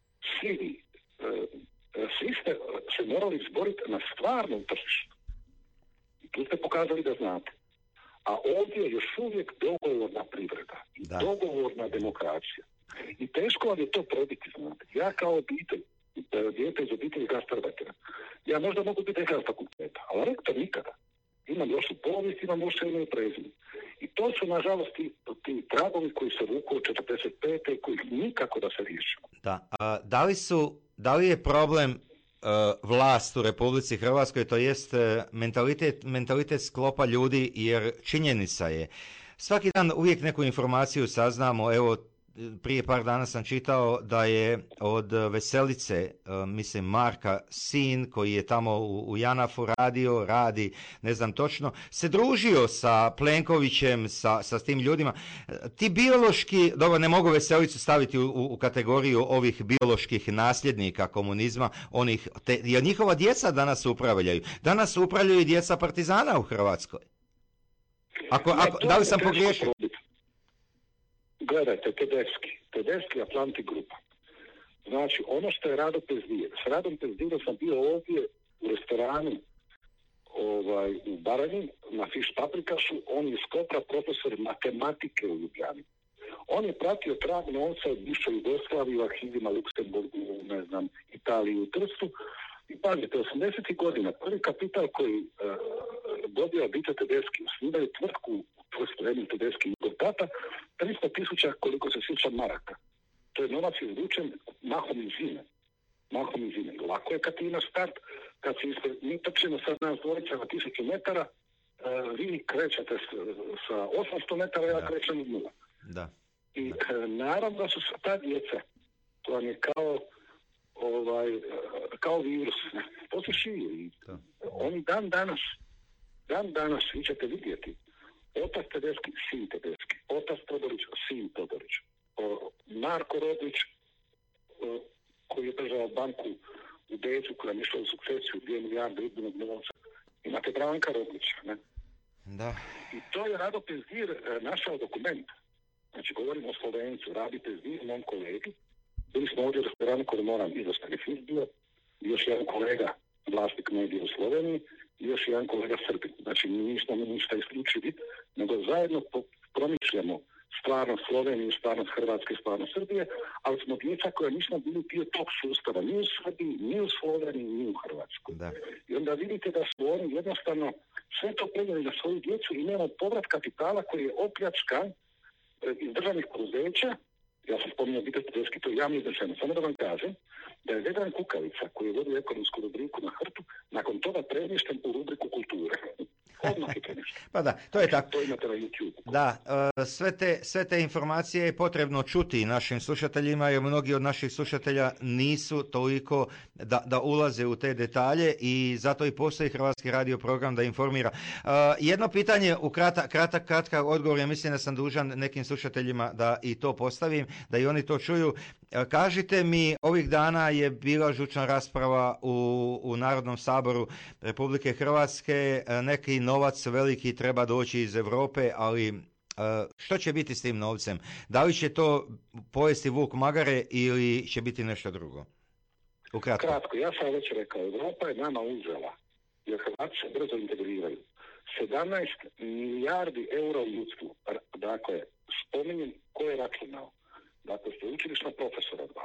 S11: svi ste se morali izboriti na stvarnom tržištu. I tu ste pokazali da znate. A ovdje je još uvijek dogovorna privreda i dogovorna demokracija. I teško vam je to probiti, znate. Ja kao obitelj, dijete iz obitelji gastarbajtera, ja možda mogu biti dekan fakulteta, ali rektor nikada. Imam još u povijest, imam još ime i prezime. I to su, nažalost, ti tragovi koji se vuku od 45. i kojih nikako da se riješi.
S1: Da. Da li je problem vlast u Republici Hrvatskoj, to jest mentalitet sklopa ljudi, jer činjenica je, svaki dan uvijek neku informaciju saznamo, evo, prije par dana sam čitao da je od Veselice, mislim Marka, sin koji je tamo u Janafu radi, ne znam točno, se družio sa Plenkovićem, sa tim ljudima. Ti biološki, dobro, ne mogu Veselicu staviti u kategoriju ovih bioloških nasljednika komunizma, jer njihova djeca danas upravljaju. Danas upravljaju i djeca partizana u Hrvatskoj. Da li sam pogriješio?
S11: Gledajte, Tedeschi Atlantic grupa. Znači, ono što je Rado Pezdir. S Radom Pezdirom sam bio ovdje u restoranu u Baranji, na Fiš Paprikašu, on je iz Kopra, profesor matematike u Ljubljani. On je pratio trag novca od bivšoj Jugoslaviji u arhivima Luksemburgu, ne znam, Italiji, u Trstu. I pazite, 80. godina, prvi kapital koji dobio obitelj Tedeschi, osnivaju tvrtku u Trstu, Emil Tedeschi i tata, 300.000, koliko se sjećam, maraka. To je novac izvučen mahom iz zime. Lako je kad ti imaš start, kad se mi trčimo sad nas dvorica na 1000 metara, vi krećete sa 800 metara, ja krećem od nula.
S1: Da.
S11: I naravno da su ta djeca, to vam je kao virus, to se širi. Oni dan danas, vi ćete vidjeti, otac Tedeschi, sin Tedeschi, otac Todorić, sin Todorić, Marko Roglić, koji je držao banku u Beću, koja je išla u sukcesiju, 2 milijarde izgubljenog novca. Imate Branka Roglića, ne?
S1: Da.
S11: I to je Rado Pezdir našao dokument. Znači, govorimo o Slovencu, Radi Pezdir, mom kolegi. Bili smo ovdje u restoranu kod moram izostaviti film bio, i još jedan kolega, vlasnik medija u Sloveniji, i još jedan kolega Srbin. Znači, nismo mi ništa isključivi, nego zajedno promišljamo stvarnost Slovenije, stvarnost Hrvatske, stvarnost Srbije, ali smo djeca koja nismo bili dio tog sustava, ni u Srbiji, ni u Sloveniji, ni u Hrvatskoj.
S1: Da.
S11: I onda vidite da su oni jednostavno sve to prenijeli na svoju djecu i nemamo povrat kapitala koji je opljačkan iz državnih poduzeća. Ja sam spominjao obitelj Tedeschi, to je javno izrečeno. Samo da vam kažem da je Vedran Kukavica, koji je vodio ekonomsku rubriku na Hrtu, nakon toga premješten u rubriku kulture. Odmah je premješten.
S1: Pa da, to je tako.
S11: To imate na YouTube.
S1: Da, sve te informacije je potrebno čuti našim slušateljima, jer mnogi od naših slušatelja nisu toliko da ulaze u te detalje i zato i postoji Hrvatski radio program da informira. Jedno pitanje u kratak odgovor, ja mislim da sam dužan nekim slušateljima da i to postavim, da i oni to čuju. Kažite mi, ovih dana je bila žučna rasprava u Narodnom saboru Republike Hrvatske, neki novac veliki treba doći iz Europe, ali što će biti s tim novcem? Da li će to pojesti vuk magare ili će biti nešto drugo? Ukratko.
S11: Kratko, ja sam već rekao, Europa je nama uzela, jer Hrvati se brzo integriraju. 17 milijardi eura u ljudstvu, dakle, spominjem ko je računao. Dakle, ste učilišna profesora 2.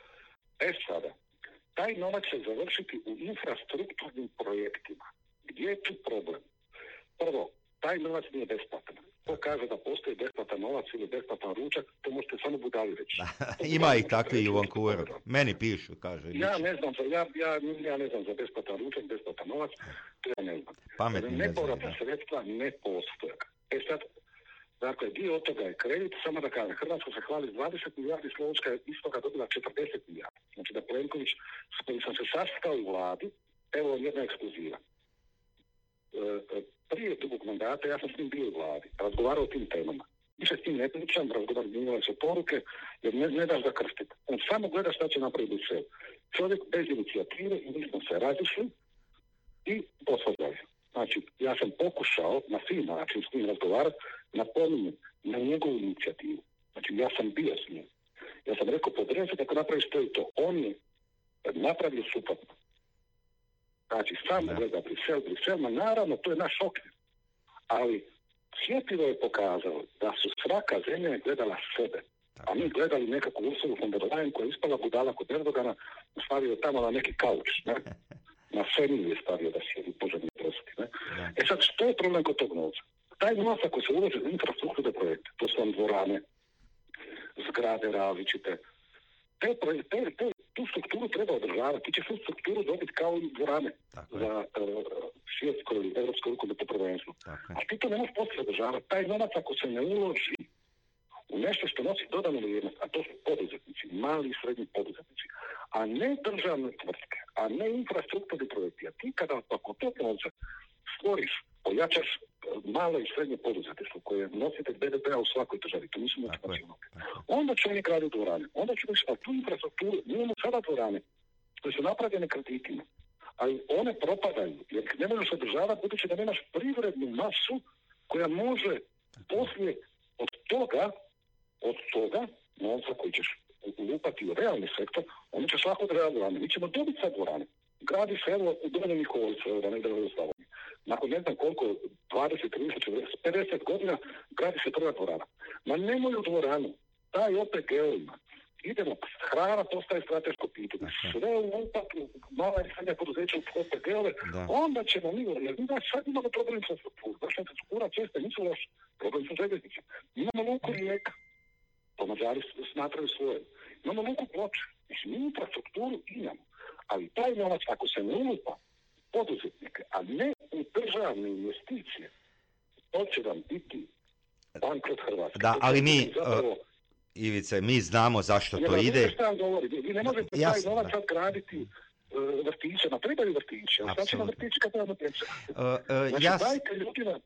S11: Sada, taj novac će završiti u infrastrukturnim projektima. Gdje je tu problem? Prvo, taj novac nije besplatan. Ko kaže da postoji besplatan novac ili besplatan ručak, to možete samo budali reći.
S1: Ima i takvi i u Vancouveru. Meni pišu, kaže.
S11: Ja ne znam za besplatan ručak, besplatan novac, to ja ne znam.
S1: Pametni ne znam.
S11: Nepovratna sredstva ne postoje. Sad, dakle, dio od toga je kredit, samo da kažem, Hrvatska se hvali 20 milijardi, Slovenska je iz toga dobila 40 milijardi. Znači da Plenković, s kojim sam se sastao u vladi, evo jedna ekskluziva. Prije drugog mandata ja sam s njim bio u vladi, razgovarao o tim temama. Više s tim ne pričam, razgovarao se poruke, jer ne daš da krstiti. On samo gleda šta će napraviti sve. Čovjek bez inicijative i mi smo se razišli i posvađali. Znači, ja sam pokušao na fin način s njim razgovarati, napominjem na njegovu inicijativu. Znači, ja sam bio s njim. Ja sam rekao, podreći ako napraviš to i to. On je napravio suprotno. Znači, sam gleda Brisel, naravno, to je naš okvir. Ali sjetljivo je pokazalo da su svaka zemlja gledala sebe. A mi gledali nekakvu Ursulu von der Leyen koja je ispala budala kod Erdogana, stavio tamo na neki kauč, ne? Na Femiju je stavio da sjedi, Bože mi prosti, ne? Sad, što je problem kod tog novca? Taj novac ako se uloži u infrastrukturne projekte, to su vam dvorane, zgrade različite, tu strukturu treba održavati. Ti ćeš tu strukturu dobiti kao i dvorane za svjetsko ili evropsko rukometno prvenstvo. A ti to ne možeš poslije održavati. Taj novac ako se ne uloži u nešto što nosi dodanu vrijednost, a to su poduzetnici, mali i srednji poduzetnici, a ne državne tvrtke, a ne infrastrukturni projekti. A ti kada oko tog novca stvoriš, pojačaš malo i srednje poduzetništvo koje je nositelj BDP-a u svakoj državi, to nisu multinacionalke. Onda će oni graditi dvorane, onda će reći, a tu infrastrukturu, mi imamo sada dvorane koje su napravljene kreditima, ali one propadaju, jer ne možeš održavati budući da nemaš privrednu masu koja može poslije od toga novca koji ćeš ulupati u realni sektor, oni će svako održavati dvorane. Mi ćemo dobiti sad dvorane. Gradi se evo u Donjem Miholjcu, evo da ne idemo u Slavoniji. Nakon ne znam koliko, 20, 30, 40, 50 godina gradi se prva dvorana. Ma nemoj u dvoranu, daj OPG-ovima. Idemo, hrana postaje strateško pitanje. Sve ulupati u mala i srednja poduzeća u OPG-ove, onda ćemo mi, jer mi sad imamo problem infrastrukturu. Naša infrastruktura česte nisu loše. Problem su željeznice. Imamo luku Rijeka. To Mađari smatraju svoje. Imamo luku Ploče. Znači, mi infrastrukturu imamo. Ali taj novac, ako se ne ulupa poduzetnike, a ne u državne investicije, to će vam biti bankrot Hrvatske.
S1: Da, ali mi, Ivice, mi znamo zašto to ide.
S11: Vi ne možete taj novac sad graditi vrtiće, ma trebaju vrtiće, ali sad će na vrtiće kad trebamo djeca. Znači, dajte ljudima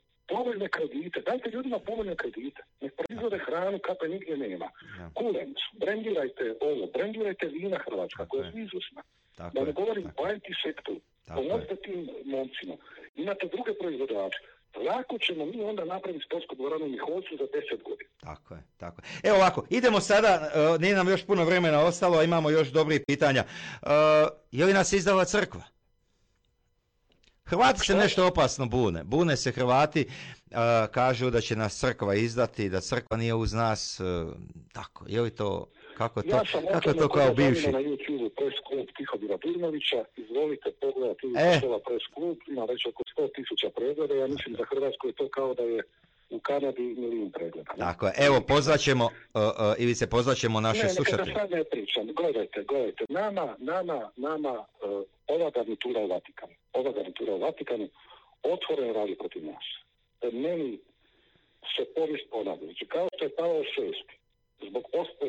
S11: povoljne kredite, nek proizvode hranu kakve nigdje nema. Kulenc, brendirajte vina Hrvatska, koja je izvrsna. Da ne govorim o IT sektoru, pomozite tim momcima. Imate druge proizvođače. Lako ćemo mi onda napraviti sportsku dvoranu u Miholjcu za 10 godina.
S1: Tako je. Evo ovako, idemo sada, nije nam još puno vremena ostalo, a imamo još dobrih pitanja. Je li nas izdala crkva? Hrvati se nešto opasno bune. Bune se Hrvati, kažu da će nas crkva izdati, da crkva nije uz nas. Tako, je li to... Kako to kao bivši?
S11: Na YouTube Press Klub Tihodira Durnovića, izvolite pogledati Press Klub, ima već oko 100,000 pregleda, ja mislim za Hrvatsku je to kao da je u Kanadi milijun pregleda.
S1: Tako je, evo pozvaćemo naše slušatelje.
S11: Ne, sad ne pričam, gledajte, nama ova garnitura u Vatikanu otvoreno radi protiv nas. Meni se povijest ponavlja, znači kao što je Pavao VI zbog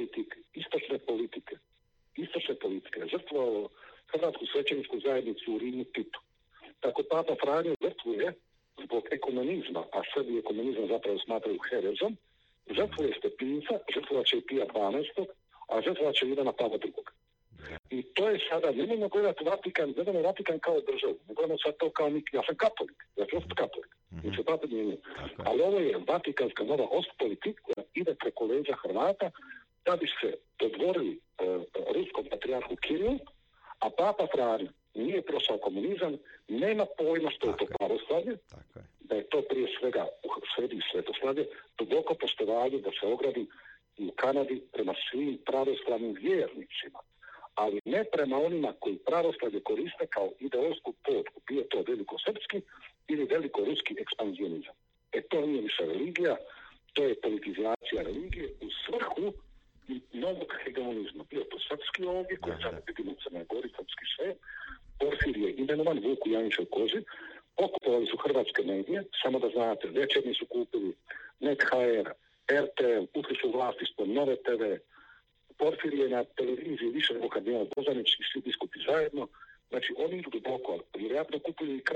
S11: istočne politike žrtvovao Hrvatsku svećeničku zajednicu u Rimu Titu. Tako Papa Franjo žrtvuje zbog ekonomizma, a sebi ekonomizam zapravo smatraju herezom, žrtvuje Stepinca, žrtvovat će i Pija XII, a žrtvovat će Ivana Pavla II. I to je sada, nemojmo gledati Vatikan kao državu, ne gledamo sad to kao ja sam katolik, ja ću ostati katolik, mi se tako mijenjaju. Ali ovo je vatikanska nova ostpolitik koja ide preko leđa Hrvata da bi se dodvorili ruskom patrijarhu Kirilu, a Papa Franjo nije prošao komunizam, nema pojma što je to pravoslavlje, da je to prije svega u sredi svetoslavlje, duboko poštovanje da se ogradi u Kanadi prema svim pravoslavnim vjernicima, ali ne prema onima koji pravoslavlje koriste kao ideološku potku, bio to velikosrpski ili velikoruski ekspanzionizam. To nije više religija, to je politizacija religije u svrhu novog hegemonizma. Bio to srpski ovdje, koji sada vidimo u Crnoj Gori, srpski sve. Porfir je imenovan Vuku Janićoj koži. Okupovali su hrvatske medije, samo da znate, Večernji su kupili Net.hr, RTL, ušli su vlasti ispod Nove TV, Porfir je na televiziji više nego kardinal Bozanić i svi biskupi zajedno. Znači, oni idu duboko, ali vjerojatno kupili i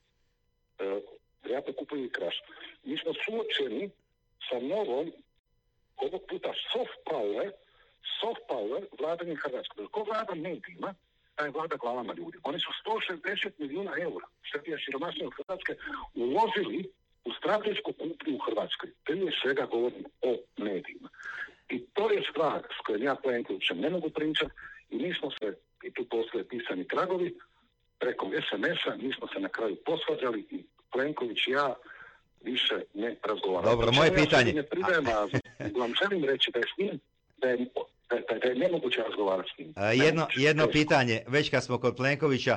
S11: Kraš. Mi smo suočeni sa novom, ovog puta soft power vladanjem Hrvatskoj. Ko vlada medijima, taj vlada glavama ljudi. Oni su 160 milijuna eura, Srbija siromašnija od Hrvatske, uložili u stratešku kupnju u Hrvatskoj. Prije svega govorim o medijima. I to je stvar s kojom ja Plenkovićem ne mogu pričati i mi smo se, i tu postoje pisani tragovi, preko SMS-a, mi smo se na kraju posvađali i Plenković i ja više ne razgovaramo.
S1: Dobro, moje pitanje.
S11: Ne pridajem vas, vam želim reći da je da je nemoguće razgovarati s njim.
S1: Jedno pitanje, već kad smo kod Plenkovića,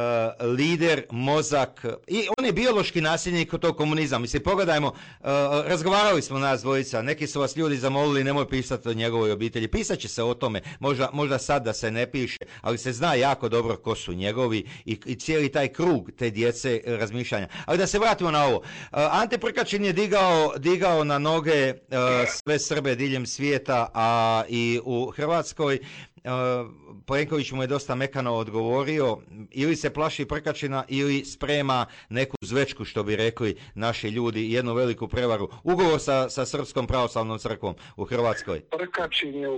S1: lider, mozak, i on je biološki nasljednik tog komunizma. Mislim, pogledajmo, razgovarali smo nas dvojica, neki su vas ljudi zamolili, nemoj pisati o njegovoj obitelji. Pisat će se o tome, možda sad da se ne piše, ali se zna jako dobro ko su njegovi i cijeli taj krug te djece razmišljanja. Ali da se vratimo na ovo. Ante Prkačin je digao na noge sve Srbe diljem svijeta, a i u Hrvatskoj. Plenković mu je dosta mekano odgovorio, ili se plaši Prkačina ili sprema neku zvečku, što bi rekli naši ljudi, jednu veliku prevaru. Ugovor sa Srpskom pravoslavnom crkvom u Hrvatskoj.
S11: Prkačin je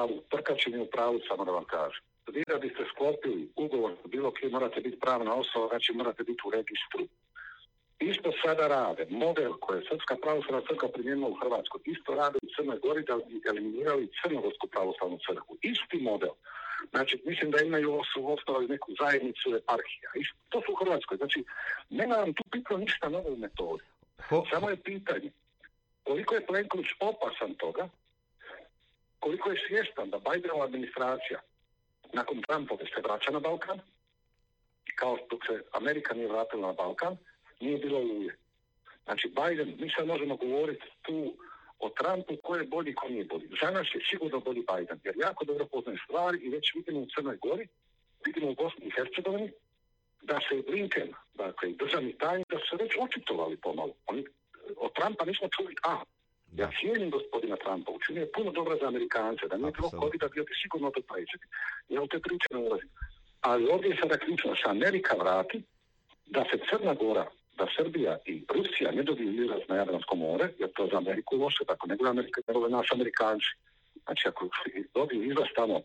S11: u pravu, samo da vam kažem. Vi da biste sklopili ugovor bilo kim, morate biti pravna osoba, znači morate biti u registru. Isto sada rade model koji je Srpska pravoslavna crkva primijenila u Hrvatskoj. Isto rade u Crnoj Gori da bi eliminirali Crnogorsku pravoslavnu crkvu. Isti model. Znači, mislim da imaju osnovali neku zajednicu eparhija. To su u Hrvatskoj. Znači, nema nam tu pitno ništa novo u metodi. Samo je pitanje koliko je Plenković opasan toga, koliko je svjestan da Bidenova administracija nakon Trumpove se vraća na Balkan, kao što se Amerika nije vratila na Balkan, nije bilo uvijek. Znači, Biden, mi sad možemo govoriti tu o Trumpu ko je bolji, ko nije bolji. Za nas je sigurno bolji Biden, jer jako dobro poznaje stvari i već vidimo u Crnoj Gori, vidimo u Bosni i Hercegovini, da se i Blinken, dakle i državni tajnik, da su se već očitovali pomalo. Od Trumpa nismo čuli Ja cijenim gospodina Trumpa, učinio je puno dobro za Amerikance, da nije bilo COVID-a, bio bi sigurno to pređeti. Ja u te priče ne ulazim. Ali ovdje je sada ključno da se Amerika vrati, da se Crna Gora, da Srbija i Rusija ne dobiju izlaz na Jadransko more, jer to za Ameriku loše, tako ne gleda Amerika, nego naši Amerikanci. Znači, ako dobiju izlaz tamo,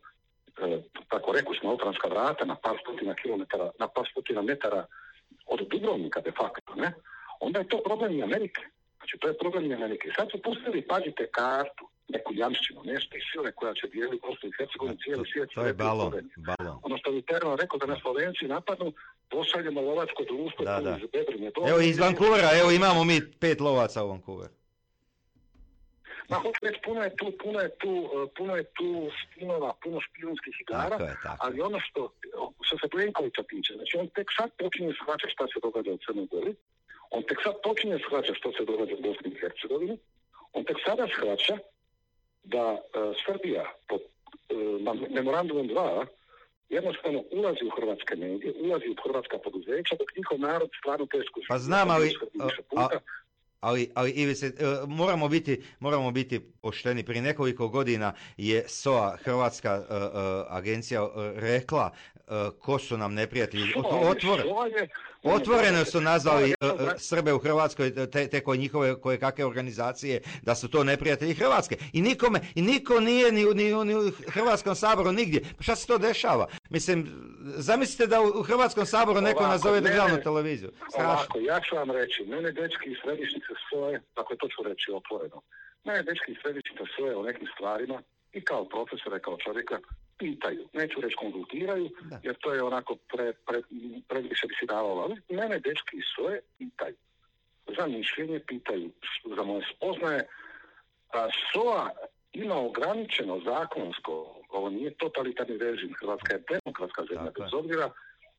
S11: tako reku smo, Otranska vrata, na par stotina metara od Dubrovnika, de facto, ne? Onda je to problem i Amerike. Znači, to je problem i Amerike. Sad su pustili, pazite, kartu, neku jamšćinu, nešto iz sile koja će dijeliti Bosnu i Hercegovinu, cijeli svijet.
S1: To je balon.
S11: Ono što bi Terno rekao da nas Slovenci napadnu, pošaljemo lovačko društvo iz Bebrine.
S1: Evo iz Vancouvera, imamo mi 5 lovaca u Vancouveru.
S11: Ma hoću reći, puno je tu spinova, puno špijunskih igara, ali ono što se Plenkovića tiče, znači on tek sad počinje shvaćati šta se događa u Crnoj Gori, on tek sad počinje shvaćati što se događa u Bosni i Hercegovini, on tek sada shvaća da Srbija pod memorandumom 2 jednostavno ulazi u hrvatske medije, ulazi u hrvatska poduzeća, dok njihov narod stvarno teško...
S1: Pa znam, ali moramo biti pošteni. Prije nekoliko godina je SOA, Hrvatska agencija, rekla ko su nam neprijatelji. Otvoreno su nazvali Srbe u Hrvatskoj, te njihove kakve organizacije, da su to neprijatelji Hrvatske. I niko nije ni u Hrvatskom saboru nigdje. Pa šta se to dešava? Mislim, zamislite da u Hrvatskom saboru neko nazove državnu televiziju.
S11: Ovako, ja ću vam reći, mene dečki iz središnjice SOA, dakle to ću reći otvoreno, mene dečki iz središnjice SOA o nekim stvarima i kao profesora i kao čovjeka pitaju, neću reći konzultiraju, jer to je onako previše bi si davalo, ali mene dečki iz SOA pitaju, za mišljenje pitaju, za moje spoznaje, SOA ima ograničeno zakonsko, ovo nije totalitarni režim, Hrvatska je demokratska zemlja, bez obzira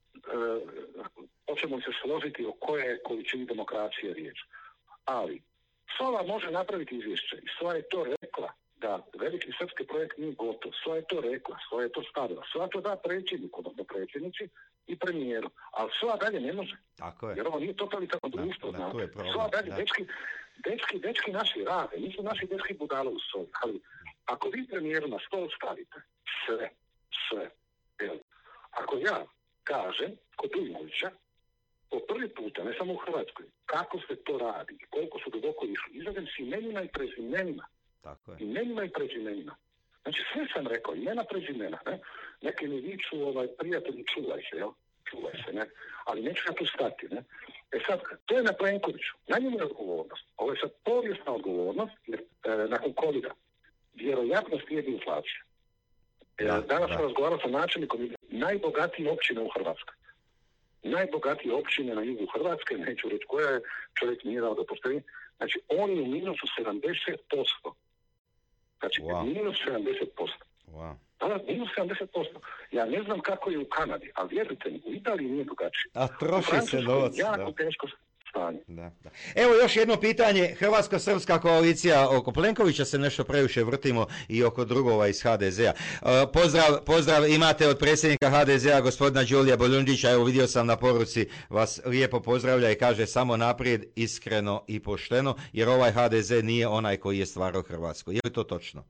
S11: hoćemo se složiti o koje količini demokracije riječ. Ali SOA može napraviti izvješće i SOA je to rekla da veliki srpski projekt nije gotov. SOA je to rekla, SOA je to stavila. SOA to da predsjedniku, odnosno predsjednici i premijeru. Ali SOA dalje ne može.
S1: Tako je.
S11: Jer ovo nije totalitarno društvo. SOA dalje, dečki naši rade. Nisu naši dečki budale u SOA. Ali ako vi premijeru na stol stavite sve. Ako ja kažem kod Dujmovića, po prvi puta, ne samo u Hrvatskoj, kako se to radi i koliko su duboko išli, izradim s imenima i prezimenima.
S1: Tako je.
S11: Imenima i prezimenima. Znači sve sam rekao, imena, prezimena, ne? Neki mi viču, prijatelji, čuvaj se, ne? Ali neću ja tu stati, ne? Sad, to je na Plenkoviću. Na njemu je odgovornost. Ovo je sad povijesna odgovornost, jer nakon COVID-a vjerojatno slijedi inflacija. Danas sam razgovarao sa načelnikom najbogatije općine u Hrvatskoj. Najbogatije općine na jugu Hrvatske, neću reći koja je, čovjek nije dao da postoji, znači on je u minusu 70%. Znači, minus 70%.
S1: Wow.
S11: Minus 70%. Ja ne znam kako je u Kanadi, ali vjerujte mi, u Italiji nije drugačije.
S1: A troši se novac.
S11: Jako teško stanje.
S1: Da. Evo još jedno pitanje. Hrvatsko-srpska koalicija, oko Plenkovića se nešto previše vrtimo i oko drugova iz HDZ-a. Pozdrav imate od predsjednika HDZ-a gospodina Đolija Boljundića. Evo vidio sam na poruci, vas lijepo pozdravlja i kaže samo naprijed, iskreno i pošteno, jer ovaj HDZ nije onaj koji je stvarao Hrvatsku. Je li to točno?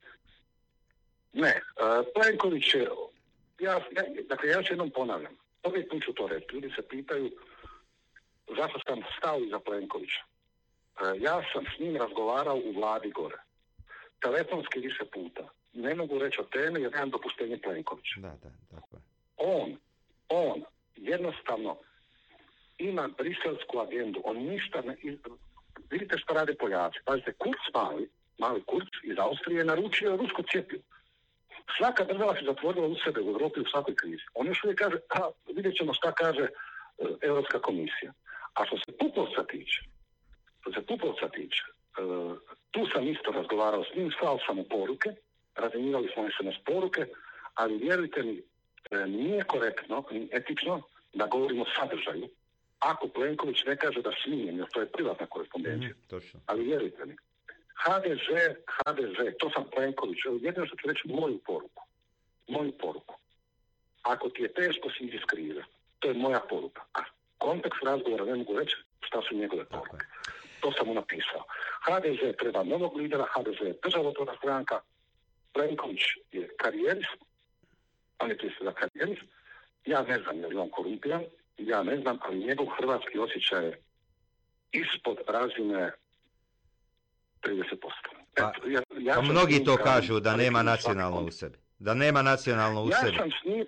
S11: Ne, Plenković je, ja još jednom ponavljam, prvi put ću to reći, ljudi se pitaju zašto sam stao iza Plenkovića. Ja sam s njim razgovarao u vladi gore, telefonski više puta, ne mogu reći o teme jer nemam dopuštenje Plenkovića.
S1: Da, tako je.
S11: On jednostavno ima briselsku agendu, on ništa ne, vidite što rade Poljaci, pazite, Kurz mali Kurz iz Austrije je naručio rusko cjepivo. Svaka država se zatvorila u sebe u Europi u svakoj krizi. On još uvijek kaže, vidjet ćemo šta kaže Europska komisija. A što se Pupovca tiče, tu sam isto razgovarao s njim, slao sam mu poruke, razmjenjivali smo SMS poruke, ali vjerujte mi, nije korektno, ni etično da govorimo o sadržaju, ako Plenković ne kaže da smijem, jer to je privatna korespondencija.
S1: Točno.
S11: Ali vjerujte mi, HDZ, to sam Plenković, jedino što ću reći moju poruku. Ako ti je teško, si iz krize. To je moja poruka. A kontekst razgovora ne mogu reći šta su njegove poruke. To sam mu napisao. HDZ treba novog lidera, HDZ je državotvorna stranka, Plenković je karijerist, on je prije svega karijerist, ja ne znam je li on korumpiran, ja ne znam, ali njegov hrvatski osjećaj je ispod razine 30%.
S1: Pa mnogi to kažu da nema nacionalno u sebi. Da nema nacionalno u sebi.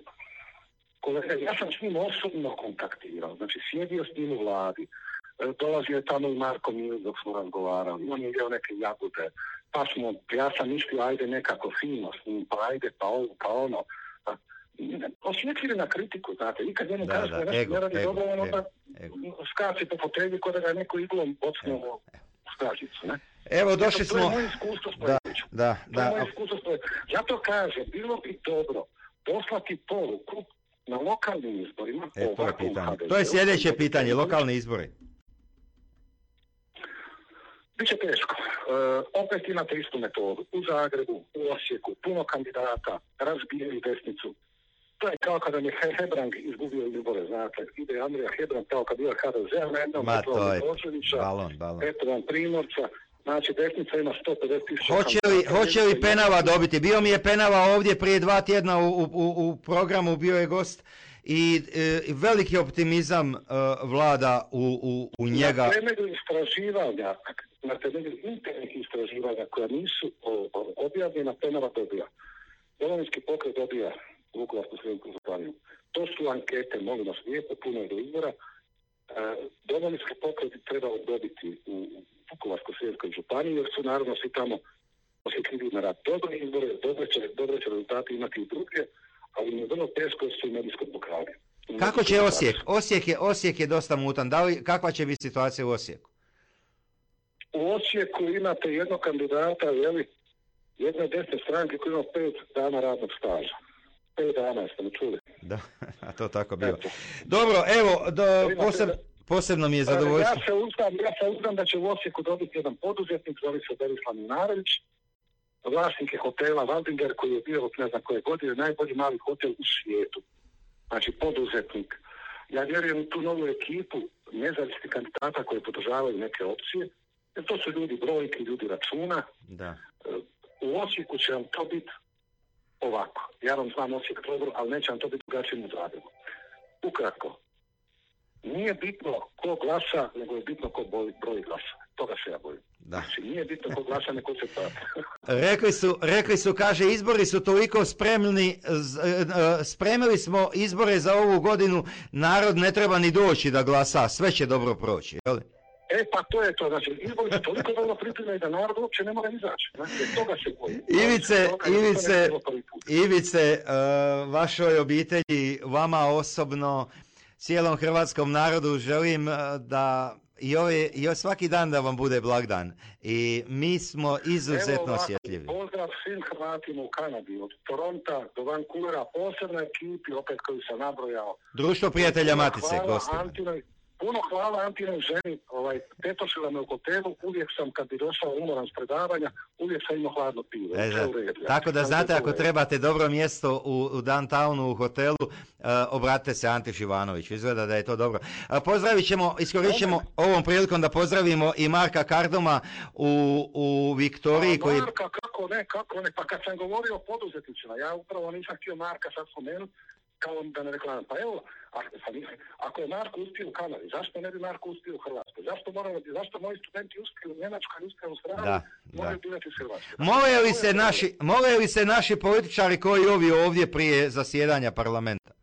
S11: Ja sam s njim osobno kontaktirao, znači sjedio s njim u vladi, dolazio je tamo i Marko Milić dok smo razgovarali, on je jeo neke jagode, ja sam mislio ajde nekako fino s njim, pa ajde, pa ovo, pa ono. Osjetljivi na kritiku, znate, i kad njemu kaže da nešto ne radi dobro, on onda skače po fotelji kod da ga neko iglom bocne u stražicu, ne?
S1: Evo, došli smo...
S11: To je moje iskustvo s Plenkovićem. To je moje iskustvo s Plenkovićem. Zato kažem, bilo bi dobro poslati poruku na lokalnim izborima.
S1: To je sljedeće pitanje, lokalni izbori.
S11: Biće teško. Opet imate istu metodu. U Zagrebu, u Osijeku, puno kandidata, razbijaju desnicu. To je kao kada je Hebrang izgubio izbore, znate. Ide Andrija Hebrang kao kad bio HDZ-a na jednom,
S1: balon.
S11: Eto vam Primorca. Znači, desnica ima 150.000...
S1: Hoće li Penava dobiti? Bio mi je Penava ovdje prije 2 tjedna u programu, bio je gost i veliki optimizam vlada u njega.
S11: Na temelju internih istraživanja koja nisu objavljena, Penava dobija. Domovinski pokret dobija Vukovarsko-srijemsku županiju. To su ankete, molim vas lijepo, puno je do izbora. Domovinski pokret trebao dobiti u Vukovarsko-srijemskoj županiji, jer su naravno svi tamo osjetljivi na rad. Dobre izbore, dobre će rezultati imati i druge, ali mi je vrlo teško su i medijsko pokrali.
S1: Kako će Osijek je dosta mutan. Kakva će biti situacija u Osijeku?
S11: U Osijeku imate jednog kandidata, jedne desne stranke koja ima 5 dana radnog staža. 5 dana, jeste mi čuli?
S1: Da, a to tako bilo. Dobro, evo, posebno mi je zadovoljstvo.
S11: Ja se uzdam da će u Osijeku dobiti jedan poduzetnik, zove se Berislav Minarević, vlasnik je hotela Waldinger koji je bio od ne znam koje godine najbolji mali hotel u svijetu. Znači poduzetnik. Ja vjerujem u tu novu ekipu nezavisnih kandidata koji podržavaju neke opcije, jer to su ljudi brojki, ljudi računa.
S1: Da.
S11: U Osijeku će vam to biti ovako. Ja vam znam Osijek dobro, ali neće vam to biti drugačije u Zagrebu. Ukratko, nije bitno ko glasa, nego je bitno ko broj glasa. Toga se ja bojim. Znači, nije bitno ko glasa, nego se prati.
S1: Rekli su, kaže, izbori su toliko spremili smo izbore za ovu godinu, narod ne treba ni doći da glasa, sve će dobro proći, jel?
S11: Pa to je to, znači, izbori su toliko dobro pripremljeni da narod uopće ne mora izaći. Znači, toga se bojim.
S1: Ivice, vašoj obitelji, vama osobno, cijelom hrvatskom narodu želim da i svaki dan da vam bude blagdan. I mi smo izuzetno osjetljivi.
S11: Pozdrav svim Hrvatima u Kanadi, od Toronta do Vancouvera, posebno ekipi, opet koju sam nabrojao.
S1: Društvo prijatelja Matice, gostima.
S11: Puno hvala Antinoj ženi, tetošila me u hotelu, uvijek sam kad bi došao umoran s predavanja, uvijek sam imao hladno pivo.
S1: Tako da znate, ako trebate dobro mjesto u downtownu u hotelu, obratite se Antiš Ivanović, izgleda da je to dobro. Iskoristit ćemo ovom prilikom da pozdravimo i Marka Kardoma u Viktoriji.
S11: Marka, kako ne, pa kad sam govorio o poduzetnicima, ja upravo nisam htio Marka sad spomenuti, kao da ne reklaman. Pa evo, ako je Marko uspio u Kanadi, zašto ne bi Marko uspio u Hrvatskoj? Zašto moji studenti uspiju u Njemačkoj, uspiju u Australiji, moraju bivati u Hrvatskoj?
S1: Mole li se naši političari koji ovi ovdje prije zasjedanja parlamenta?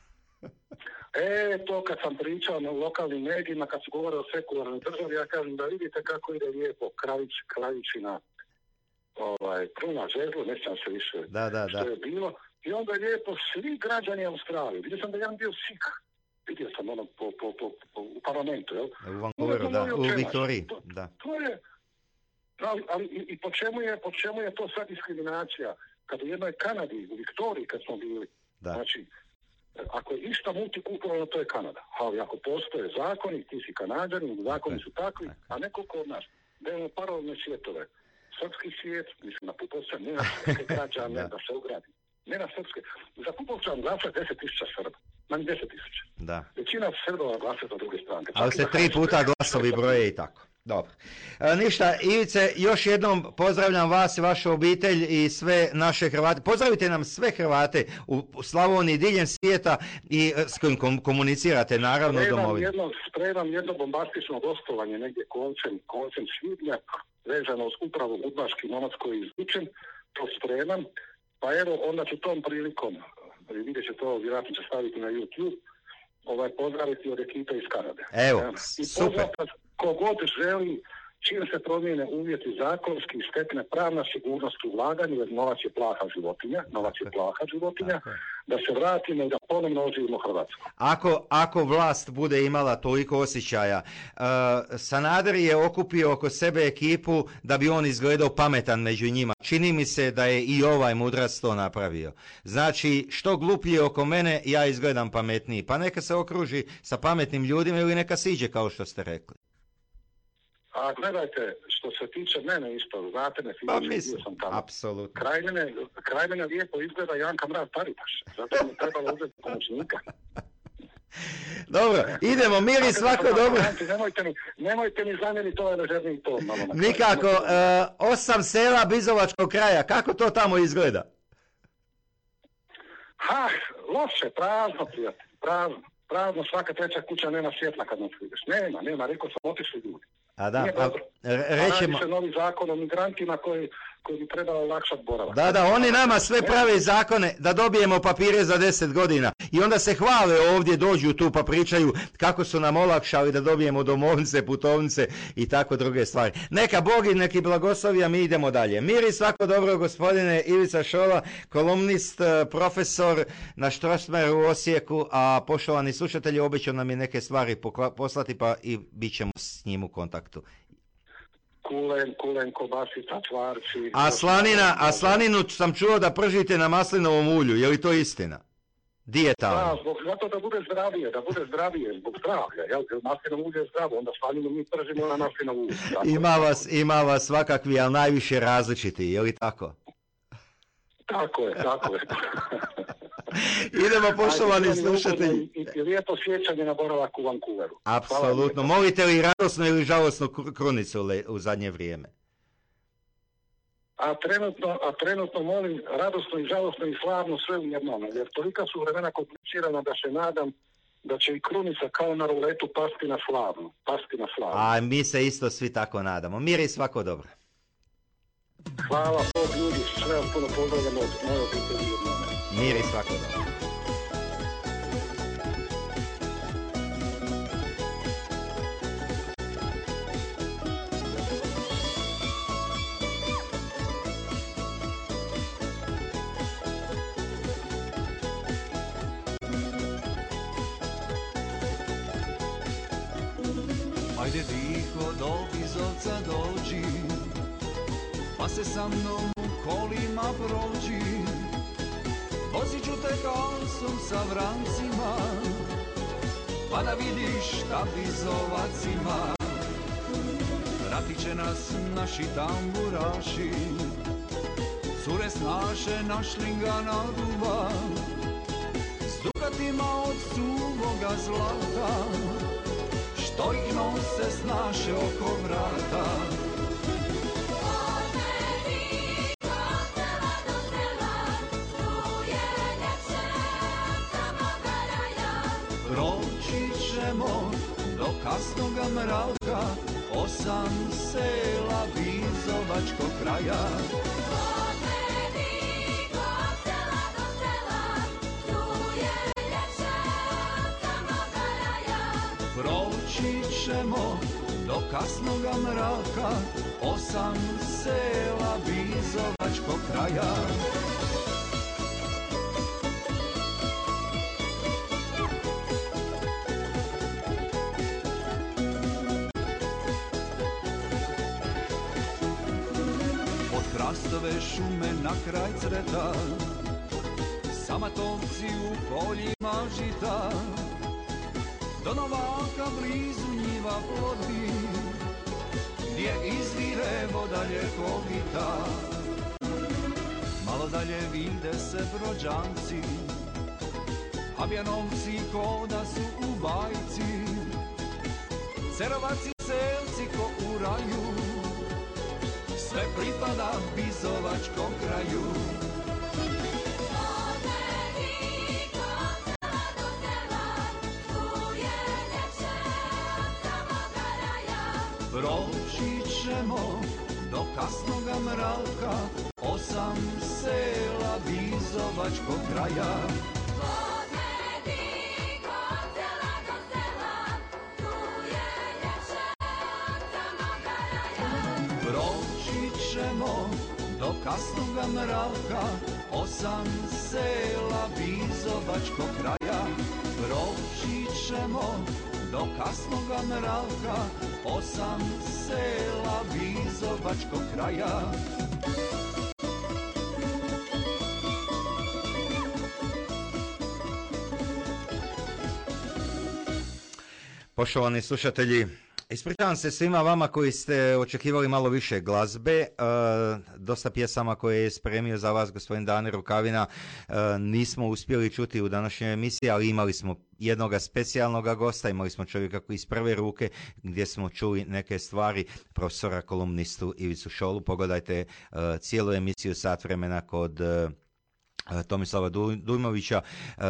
S11: To kad sam pričao na lokalnim medijima, kad su govorili o sekularnoj državi, ja kažem da vidite kako ide lijepo Kravičina, Kruna, Žezlo, ne sjećam se više što je bilo. I onda je lijepo svi građani Australije. Vidio sam da jedan bio Sik. Vidio sam ono u parlamentu, jel?
S1: U Vancouveru, da. U Viktoriji, da.
S11: To je, ali i po čemu je to sad diskriminacija? Kad u jednoj Kanadi, u Viktoriji kad smo bili, znači, ako je išta multikulturalno, to je Kanada. Ali ako postoje zakoni, ti si Kanađani, zakoni su takvi, a nekoliko od nas. Da imamo paralelne svijetove. Srpski svijet, mislim, na Pupovca, ne na srpske građane, da se ugradi. Ne na srpske. Za Pupovca vam glasa 10.000 Srba. Manje 10.000.
S1: Da.
S11: Većina Srbova glasa za druge stranke.
S1: Ali se 3 puta glasovi broje i tako. Dobro. Ništa, Ivice, još jednom pozdravljam vas i vašu obitelj i sve naše Hrvate. Pozdravite nam sve Hrvate u Slavoniji, diljem svijeta i s kojim komunicirate, naravno, u domovini.
S11: Spremam jedno bombastično gostovanje negdje koncem svibnja, vezano uz upravo udbaški novac koji izvučem, to spremam. Pa evo, onda ću tom prilikom, vidjet će to, vjerojatno će staviti na YouTube, pozdraviti od ekipe iz Kanade.
S1: Evo,
S11: i
S1: super.
S11: Kogod želi, čim se promijene uvjeti zakonski, stekne pravna sigurnost u ulaganju, jer novac je plaha životinja, da se vratimo i da ponovno oživimo Hrvatsku.
S1: Ako vlast bude imala toliko osjećaja, Sanader je okupio oko sebe ekipu da bi on izgledao pametan među njima. Čini mi se da je i ovaj mudrac to napravio. Znači, što gluplje oko mene, ja izgledam pametniji. Pa neka se okruži sa pametnim ljudima ili neka siđe, kao što ste rekli.
S11: A gledajte, što se tiče mene isto, znate me, fizički sam tamo.
S1: Apsolutno.
S11: Kraj mene lijepo izgleda Janka Mrak-Taritaš, zato mi trebalo uzeti pomoćnika.
S1: Dobro, idemo, mir i svako dobro.
S11: Nemojte mi zamjeriti ovaj ležerni ton.
S1: Nikako, 8 sela Bizovačkog kraja, kako to tamo izgleda?
S11: Loše, prazno, prijatelj, prazno, svaka treća kuća nema svjetla kad nas vidiš. Nema, rekao sam, otišli ljudi. Radi se novi zakon o migrantima koji bi trebalo olakšati boravak.
S1: Da, oni nama sve prave zakone da dobijemo papire za 10 godina. I onda se hvale ovdje, dođu tu pa pričaju kako su nam olakšali da dobijemo domovnice, putovnice i tako druge stvari. Neka Bog i neki blagoslovi, a mi idemo dalje. Mir i svako dobro, gospodine Ivica Šola, kolumnist, profesor na Strossmayeru u Osijeku, a poštovani slušatelji, obećao nam je neke stvari poslati, pa i bit ćemo s njim u kontaktu.
S11: Kulen, kobasica, čvarci...
S1: A slaninu sam čuo da pržite na maslinovom ulju, je li to istina? Dijetalno.
S11: Zato da bude zdravije, zbog zdravlja, jel? Maslinovo ulje je zdravo, onda slaninu mi pržimo na maslinovo ulje.
S1: Ima vas svakakvi, ali najviše različiti, je li tako?
S11: Tako je.
S1: Idemo, poštovani slušatelji.
S11: I lijepo sjećanje na boravak u Vancouveru.
S1: Apsolutno. Molite li radosnu ili žalosnu krunicu u zadnje vrijeme?
S11: A trenutno molim radosno i žalosno i slavno sve u jednom, jer tolika su vremena komplicirana da se nadam da će i krunica kao na ruletu pasti na slavno.
S1: A mi se isto svi tako nadamo. Mir i svako dobro.
S11: Hvala Bog, ljudi, sve puno pozdravljamo od moje obitelji.
S1: Mir i svako dobro.
S3: Ajde tiho do Bizovca dođi, pa se sa mnom u kolima prođi. Vozit ću te kasom sa vrancima, pa da vidiš šta Bizovac ima. Pratit će nas naši tamburaši, cure snaše na šlingana duva, s dukatima od suvoga zlata, što ih nose snaše oko vrata. Proći ćemo do kasnoga mraka, 8 sela Bizovačkog kraja. Proći ćemo do kasnoga mraka, 8 sela Bizovačkog kraja. Od hrastove šume na kraj Creta, Samatovci u poljima žita, do Novaka blizu njiva plodi, gdje izvire voda ljekovita. Malo dalje vide se Brođanci, Habjanovci ko da su u bajci, Cerovaci selci ko u raju, sve pripada Bizovačkom kraju. Proći ćemo do kasnoga mraka, 8 sela Bizovačkog kraja. Proći ćemo do kasnoga mraka, 8 sela Bizovačkog kraja. Proći ćemo do kasnoga mraka, 8 sela Bizovačkog kraja.
S1: Poštovani slušatelji, ispričavam se svima vama koji ste očekivali malo više glazbe. Dosta pjesama koje je spremio za vas gospodin Dane Rukavina nismo uspjeli čuti u današnjoj emisiji, ali imali smo jednoga specijalnog gosta, imali smo čovjeka koji iz prve ruke gdje smo čuli neke stvari, profesora kolumnistu Ivicu Šolu. Pogledajte cijelu emisiju sat vremena kod Tomislava Dujmovića,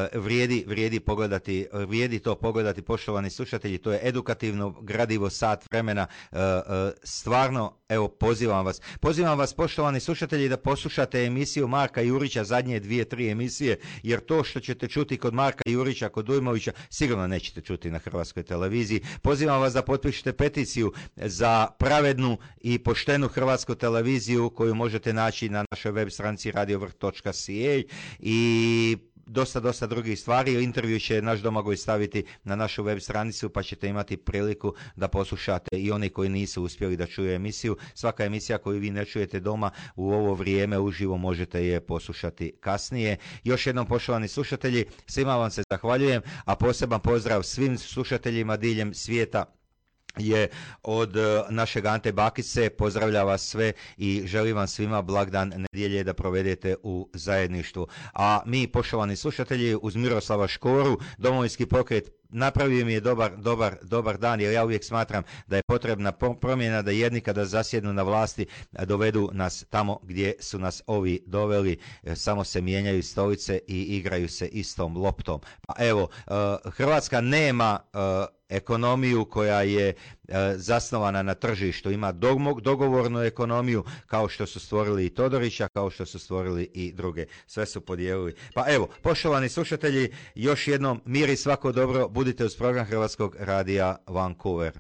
S1: vrijedi to pogledati, poštovani slušatelji, to je edukativno gradivo sat vremena, stvarno, evo, pozivam vas poštovani slušatelji da poslušate emisiju Marka Jurića, zadnje 2-3 emisije, jer to što ćete čuti kod Marka Jurića, kod Dujmovića, sigurno nećete čuti na Hrvatskoj televiziji. Pozivam vas da potpišete peticiju za pravednu i poštenu Hrvatsku televiziju koju možete naći na našoj web stranici radiovrh.ca i dosta drugih stvari. Intervju će naš Domagoj staviti na našu web stranicu, pa ćete imati priliku da poslušate i oni koji nisu uspjeli da čuju emisiju. Svaka emisija koju vi ne čujete doma u ovo vrijeme uživo možete je poslušati kasnije. Još jednom, poštovani slušatelji, svima vam se zahvaljujem, a poseban pozdrav svim slušateljima diljem svijeta je od našeg Ante Bakice. Pozdravlja vas sve i želim vam svima blagdan nedjelje da provedete u zajedništvu. A mi, poštovani slušatelji, uz Miroslava Škoru, Domovinski pokret napravio mi je dobar dan, jer ja uvijek smatram da je potrebna promjena, da jedni kada zasjednu na vlasti dovedu nas tamo gdje su nas ovi doveli, samo se mijenjaju stolice i igraju se istom loptom. Pa evo, Hrvatska nema ekonomiju koja je zasnovana na tržištu, ima dogovornu ekonomiju kao što su stvorili i Todorića, kao što su stvorili i druge, sve su podijelili. Pa evo, poštovani slušatelji, još jednom mir i svako dobro, budite uz program Hrvatskog radija Vancouver.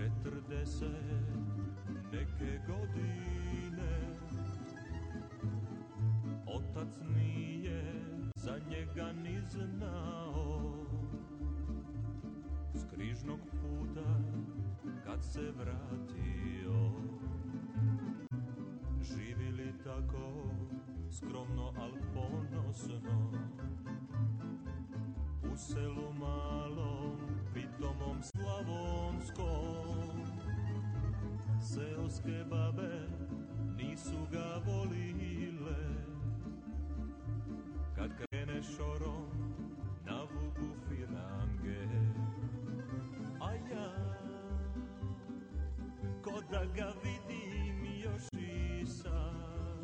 S12: 40 neke godine, otac nije za njega ni znao. S križnog puta kad se vratio, živili tako skromno al ponosno, u selu malom, pitomom slavonskom. Seoske babe nisu ga volile, kad krene šorom navuku firange. A ja, ko da ga vidim još i sad,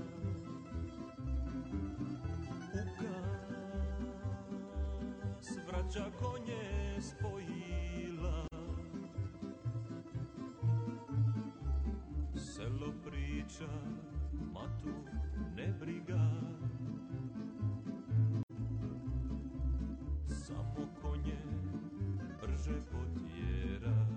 S12: u kas vraća konje spojila. Selo priča, matu ne briga, samo konje brže potjera.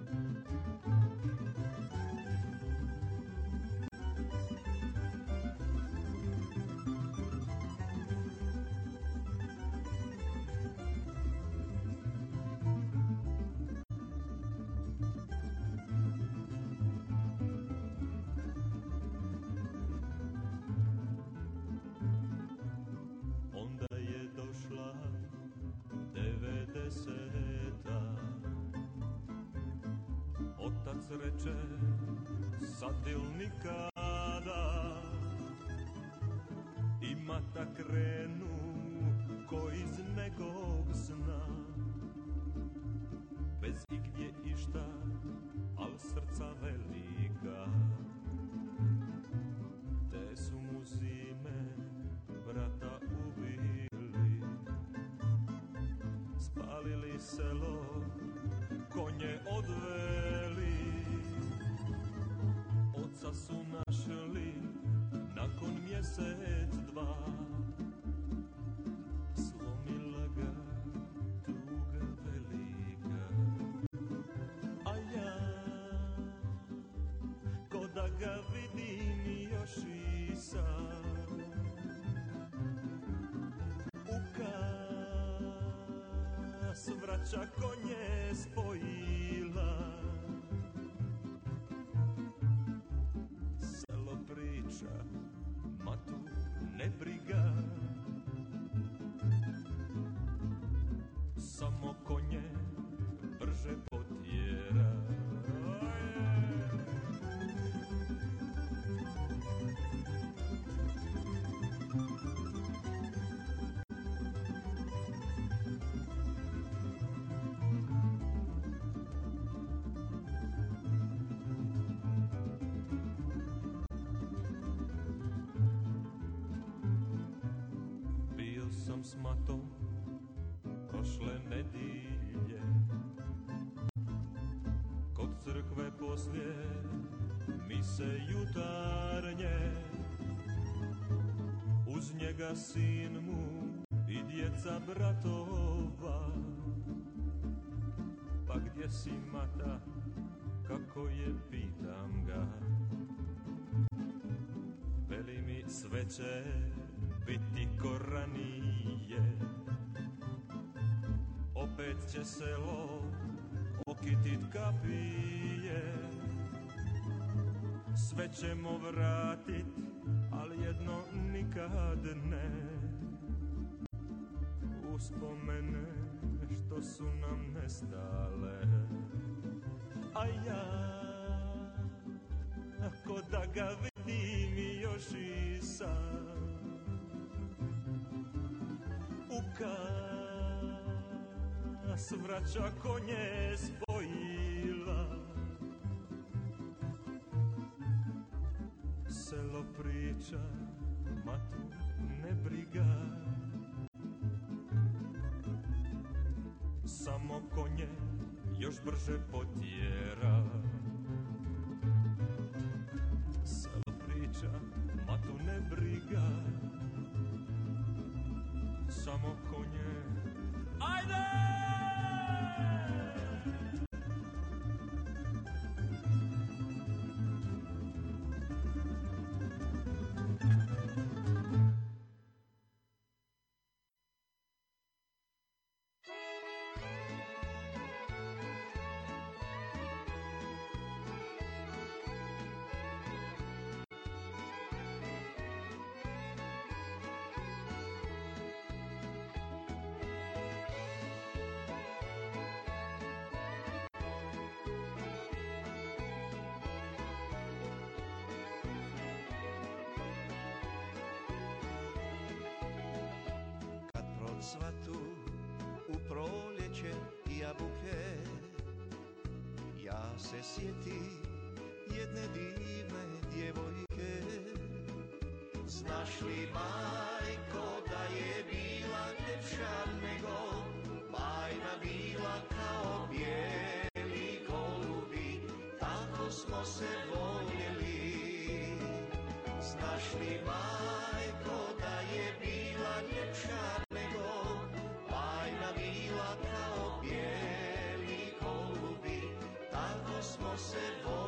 S12: Onda je došla 90. Otac reče, sad il nikada. I mata krenu ko iz nekog sna, bez igdje išta, al srca velika. Te su mu zime brata ubili, spalili selo, konje odveli. Oca su našli nakon mjesec dva, slomila ga tuga velika. A ja, ko da ga vidim još i sad, u kas vraća konje spojila. Selo priča, matu ne briga, samo konje brže potjera. Bio sam s matom prošle nedilje kod crkve poslije mise jutarnje. Uz njega sin mu i djeca bratova. Pa gdje si mata, kako je, pitam ga. Veli mi, sve će biti ko ranije, opet će selo okitit kapije. Sve ćemo vratit, ali jedno nikad ne, uspomene što su nam nestale. A ja, ko da ga vidim još i sad, u kas vraća konje spojila. Selo priča, matu ne briga, samo konje još brže potjera. Selo priča, matu ne briga, samo konje. Ajde!
S13: cvatu u proljeće jabuke. Ja se sjeti jedne divne djevojke. Znaš li, majko, da je bila ljepša nego, bajna bila kao bijeli golubi, tako smo se voljeli. Znaš li, majko, da je bila ljepša nego, bajna bila kao bijeli golubi, tako smo se voljeli.